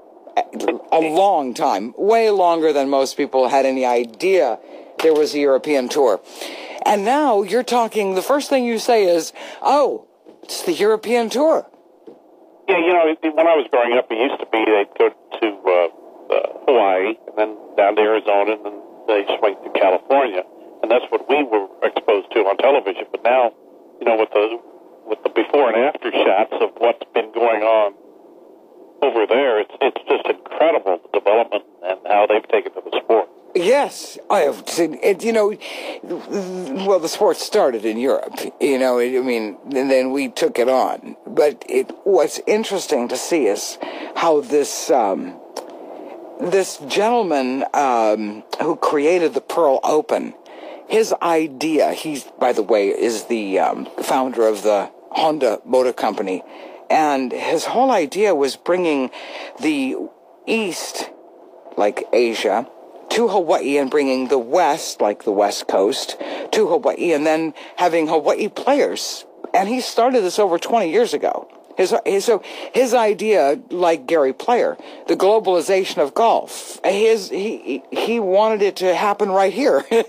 A long time, way longer than most people had any idea there was a European Tour. And now you're talking, the first thing you say is, oh, it's the European Tour. Yeah, you know, when I was growing up, it used to be they'd go to uh, uh, Hawaii and then down to Arizona, and then they swing to California. And that's what we were exposed to on television. But now, you know, with the with the before and after shots of what's been going on over there, it's it's just incredible, the development and how they've taken to the sport. Yes, I have seen it. You know, well, the sport started in Europe. You know, I mean, and then we took it on. But it what's interesting to see is how this um, this gentleman um, who created the Pearl Open, his idea. He's, by the way, is the um, founder of the Honda Motor Company. And his whole idea was bringing the East, like Asia, to Hawaii, and bringing the West, like the West Coast, to Hawaii, and then having Hawaii players. And he started this over twenty years ago. His, his, so his idea, like Gary Player, the globalization of golf, his, he, he wanted it to happen right here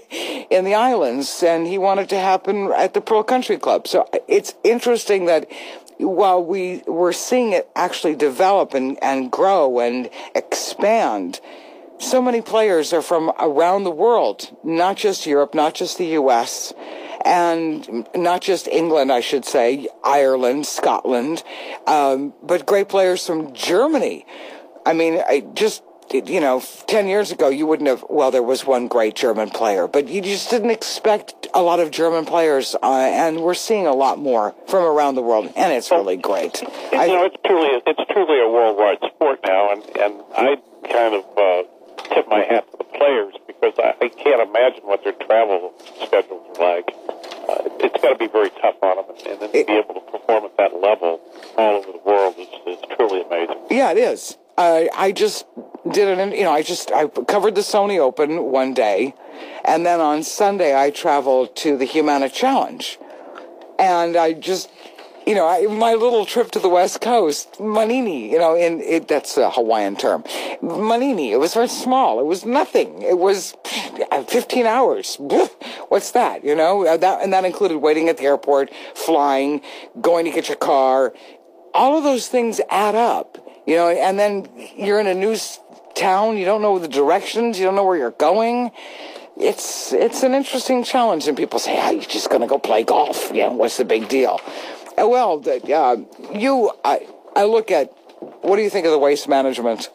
in the islands, and he wanted to happen at the Pearl Country Club. So it's interesting that while we we're seeing it actually develop and, and grow and expand, so many players are from around the world, not just Europe, not just the U S, and not just England, I should say, Ireland, Scotland, um, but great players from Germany. I mean, I just, you know, ten years ago, you wouldn't have, well, there was one great German player, but you just didn't expect a lot of German players, uh, and we're seeing a lot more from around the world, and it's really great. You I, know, it's truly, it's truly a worldwide sport now, and, and I kind of uh, tip my hat to the players, because I, I can't imagine what their travel schedules are like. Uh, it's got to be very tough on them, and then to be able to perform at that level all over the world is, is truly amazing. Yeah, it is. Uh, I just did an, you know, I just, I covered the Sony Open one day, and then on Sunday I traveled to the Humana Challenge, and I just, you know, I, my little trip to the West Coast, Manini, you know, and it, that's a Hawaiian term, Manini, it was very small, it was nothing, it was fifteen hours, what's that, you know, that, and that included waiting at the airport, flying, going to get your car, all of those things add up. You know, and then you're in a new town, you don't know the directions, you don't know where you're going. It's it's an interesting challenge, and people say, oh, you're just going to go play golf. Yeah, what's the big deal? Uh, well, uh, you, I, I look at, what do you think of the waste management?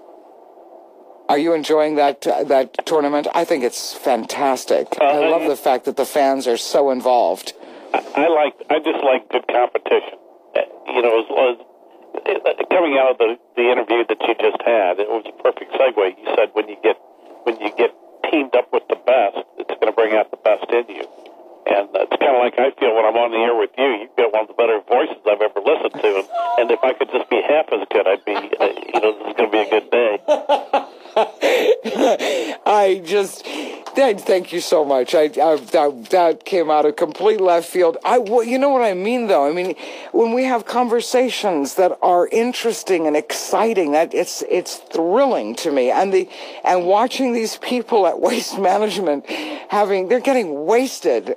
Are you enjoying that uh, that tournament? I think it's fantastic. Uh, I love the fact that the fans are so involved. I, I like, I just like good competition. Uh, you know, as long as coming out of the, the interview that you just had, it was a perfect segue. You said when you get when you get teamed up with the best, it's going to bring out the best in you. And it's kind of like I feel when I'm on the air with you. You've got one of the better voices I've ever listened to. And, and if I could just be half as good, I'd be, uh, you know, this is going to be a good day. I just, thank you so much. I, I that, that came out of complete left field. I, well, you know what I mean, though. I mean, when we have conversations that are interesting and exciting, that it's it's thrilling to me. And the and watching these people at Waste Management having, they're getting wasted.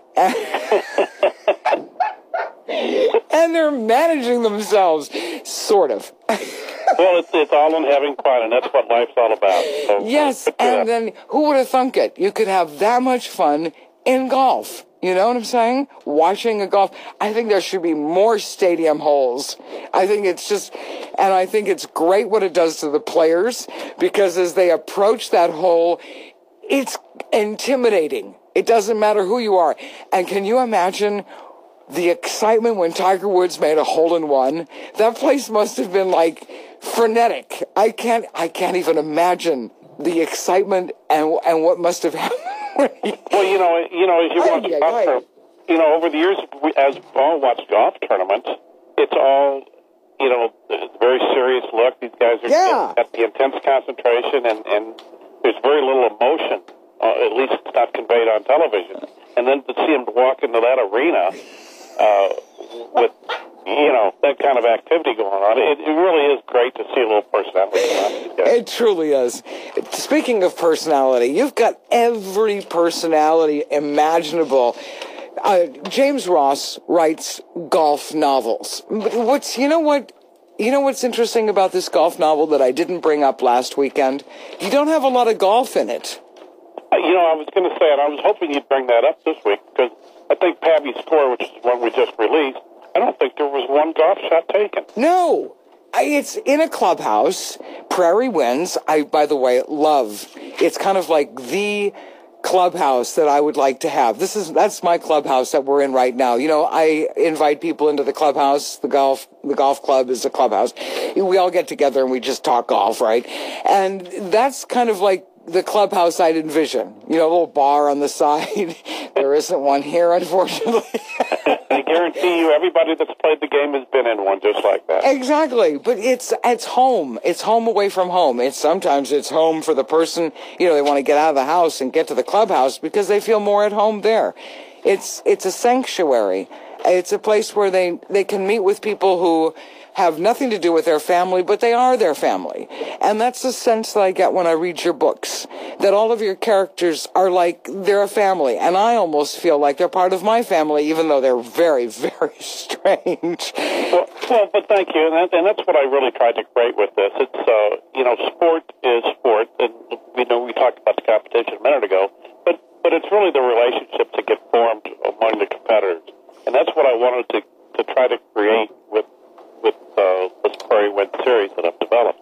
And they're managing themselves, sort of. Well, it's, it's all in having fun, and that's what life's all about. So, yes, uh, and then who would have thunk it? You could have that much fun in golf. You know what I'm saying? Watching a golf. I think there should be more stadium holes. I think it's just, and I think it's great what it does to the players, because as they approach that hole, it's intimidating. It doesn't matter who you are. And can you imagine the excitement when Tiger Woods made a hole-in-one? That place must have been like frenetic. I can't, I can't even imagine the excitement and and what must have happened. Well, you know, you know, as you watch Aye, golf, aye. tour- you know, over the years, we- as we've all watched golf tournaments, it's all, you know, it's a very serious look. These guys are Yeah. got the intense concentration, and and there's very little emotion. Uh, at least it's not conveyed on television. And then to see them walk into that arena uh, with, you know, that kind of activity going on, it, it really is great to see a little personality around these guys. It truly is. Speaking of personality, you've got every personality imaginable. Uh, James Ross writes golf novels. But what's, you know what? You know what's interesting about this golf novel that I didn't bring up last weekend? You don't have a lot of golf in it. Uh, You know, I was going to say, and I was hoping you'd bring that up this week, because I think Pabby's Score, which is one we just released, I don't think there was one golf shot taken. No. I, it's in a clubhouse. Prairie Winds, I, by the way, love. It's kind of like the clubhouse that I would like to have. This is, that's my clubhouse that we're in right now. You know, I invite people into the clubhouse. The golf, the golf club is a clubhouse. We all get together and we just talk golf, right? And that's kind of like the clubhouse I'd envision. You know, a little bar on the side. There isn't one here, unfortunately. I guarantee you everybody that's played the game has been in one just like that. Exactly, but it's it's home. It's home away from home. It's sometimes it's home for the person, you know, they want to get out of the house and get to the clubhouse because they feel more at home there. It's it's a sanctuary. It's a place where they, they can meet with people who have nothing to do with their family, but they are their family. And that's the sense that I get when I read your books, that all of your characters are like they're a family. And I almost feel like they're part of my family, even though they're very, very strange. Well, well but thank you. And, that, and that's what I really tried to create with this. It's, uh, you know, sport is sport. And we know we talked about the competition a minute ago, but, but it's really the relationships that get formed among the competitors. And that's what I wanted to, to try to create with with uh, this Prairie Wind series that I've developed.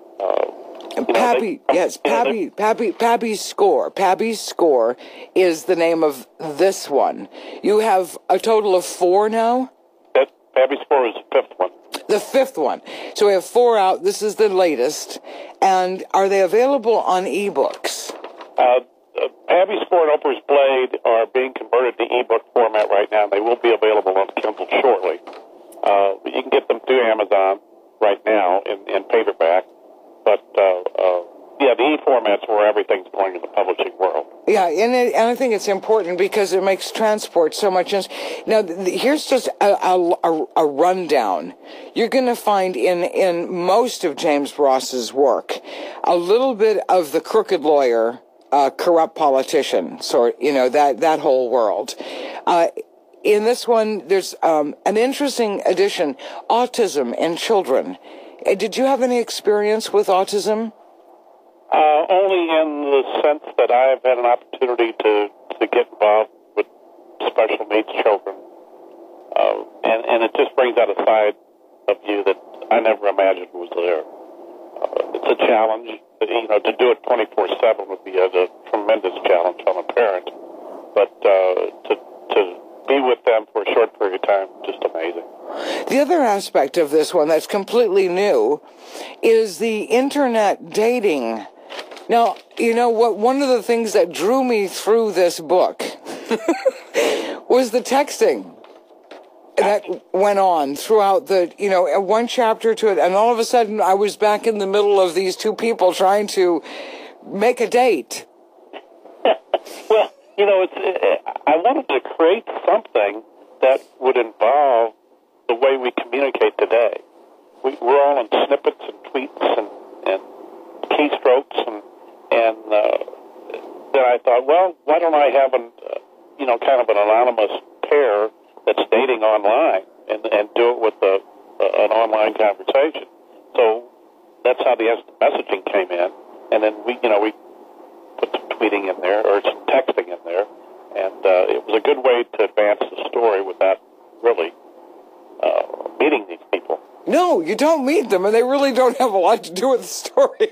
Uh, Pappy, know, they, yes, Pappy, Pappy, Pappy's Score. Pappy's Score is the name of this one. You have a total of four now? That, Pappy's Score is the fifth one. The fifth one. So we have four out. This is the latest. And are they available on ebooks? Uh, uh, Pappy's Score and Oprah's Blade are being converted to ebook format right now. They will be available on Kindle shortly. Uh, you can get them through Amazon right now in, in paperback. But, uh, uh, yeah, the e-format's where everything's going in the publishing world. Yeah, and, it, and I think it's important because it makes transport so much. Now, th- here's just a, a, a rundown. You're going to find in, in most of James Ross's work a little bit of the crooked lawyer, uh, corrupt politician, sort, you know, that, that whole world. Uh, in this one, there's um, an interesting addition, autism in children. Did you have any experience with autism? Uh, only in the sense that I've had an opportunity to, to get involved with special needs children. Uh, and, and it just brings out a side of you that I never imagined was there. Uh, it's a challenge. You know, to do it twenty-four seven would be a, a tremendous challenge on a parent. But uh, to, to be with them for a short period of time, just amazing. The other aspect of this one that's completely new is the internet dating. Now, you know what? One of the things that drew me through this book was the texting that went on throughout the, you know, one chapter to it, and all of a sudden I was back in the middle of these two people trying to make a date. Well, you know, it's, I wanted to create something that would involve the way we communicate today. We, we're all in snippets and tweets and, and keystrokes, and and uh, then I thought, well, why don't I have an, uh, you know, kind of an anonymous pair that's dating online and, and do it with a, a, an online conversation. So that's how the instant messaging came in, and then we, you know, we put some tweeting in there or some texting in there, and uh, it was a good way to advance the story without really uh, meeting these people. No, you don't meet them, and they really don't have a lot to do with the story.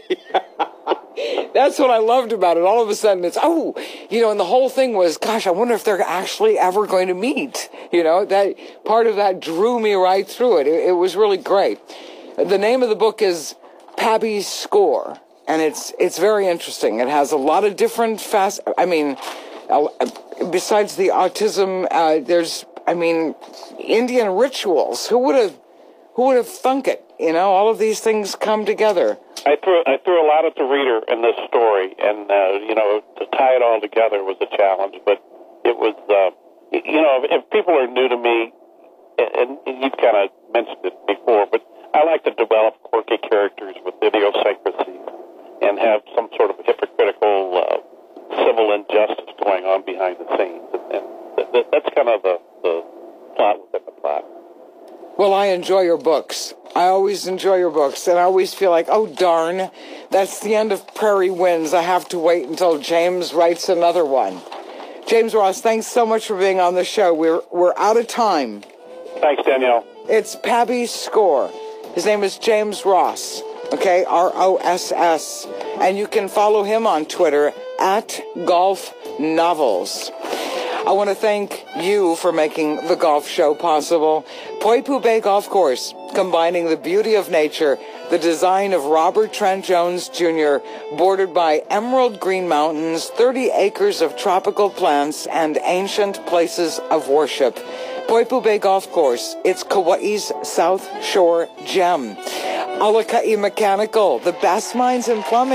That's what I loved about it. All of a sudden, it's, oh, you know, and the whole thing was, gosh, I wonder if they're actually ever going to meet. You know, that part of that drew me right through it. It, it was really great. The name of the book is Pappy's Score, and it's it's very interesting. It has a lot of different fast. I mean, uh, besides the autism, uh, there's, I mean, Indian rituals. Who would have, who would have thunk it? You know, all of these things come together. I threw I threw a lot at the reader in this story, and uh, you know, to tie it all together was a challenge. But it was, uh, you know, if, if people are new to me, and, and you've kind of mentioned it before, but I like to develop quirky characters with idiosyncrasies and have some sort of hypocritical uh, civil injustice going on behind the scenes, and, and th- th- that's kind of the, the plot within the plot. Well, I enjoy your books. I always enjoy your books, and I always feel like, oh, darn, that's the end of Prairie Winds. I have to wait until James writes another one. James Ross, thanks so much for being on the show. We're we're out of time. Thanks, Danielle. It's Pappy's Score. His name is James Ross, okay, R O S S. And you can follow him on Twitter at Golf Novels. I want to thank you for making the golf show possible. Poipu Bay Golf Course, combining the beauty of nature, the design of Robert Trent Jones Junior, bordered by emerald green mountains, thirty acres of tropical plants, and ancient places of worship. Poipu Bay Golf Course, it's Kauai's South Shore gem. Alakai Mechanical, the best minds in plumbing.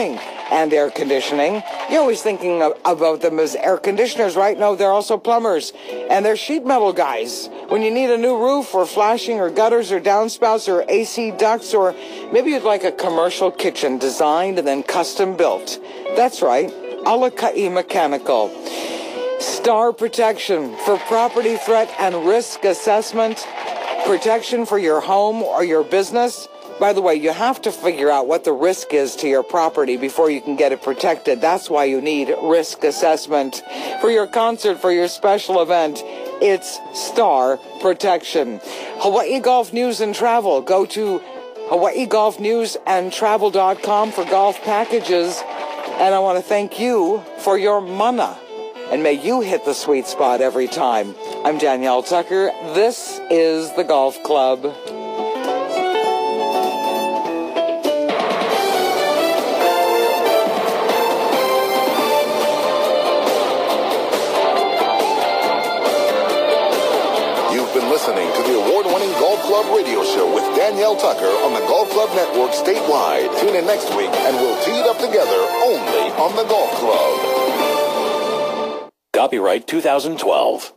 and air conditioning. You're always thinking of, about them as air conditioners, right? No, they're also plumbers, and they're sheet metal guys. When you need a new roof or flashing or gutters or downspouts or A C ducts, or maybe you'd like a commercial kitchen designed and then custom built. That's right, Alakai Mechanical. Star Protection for property threat and risk assessment. Protection for your home or your business. By the way, you have to figure out what the risk is to your property before you can get it protected. That's why you need risk assessment. For your concert, for your special event, it's Star Protection. Hawaii Golf News and Travel. Go to Hawaii Golf News and Travel dot com for golf packages. And I want to thank you for your mana. And may you hit the sweet spot every time. I'm Danielle Tucker. This is the Golf Club. Listening to the award-winning Golf Club radio show with Danielle Tucker on the Golf Club Network statewide. Tune in next week and we'll tee it up together only on the Golf Club. Copyright two thousand twelve.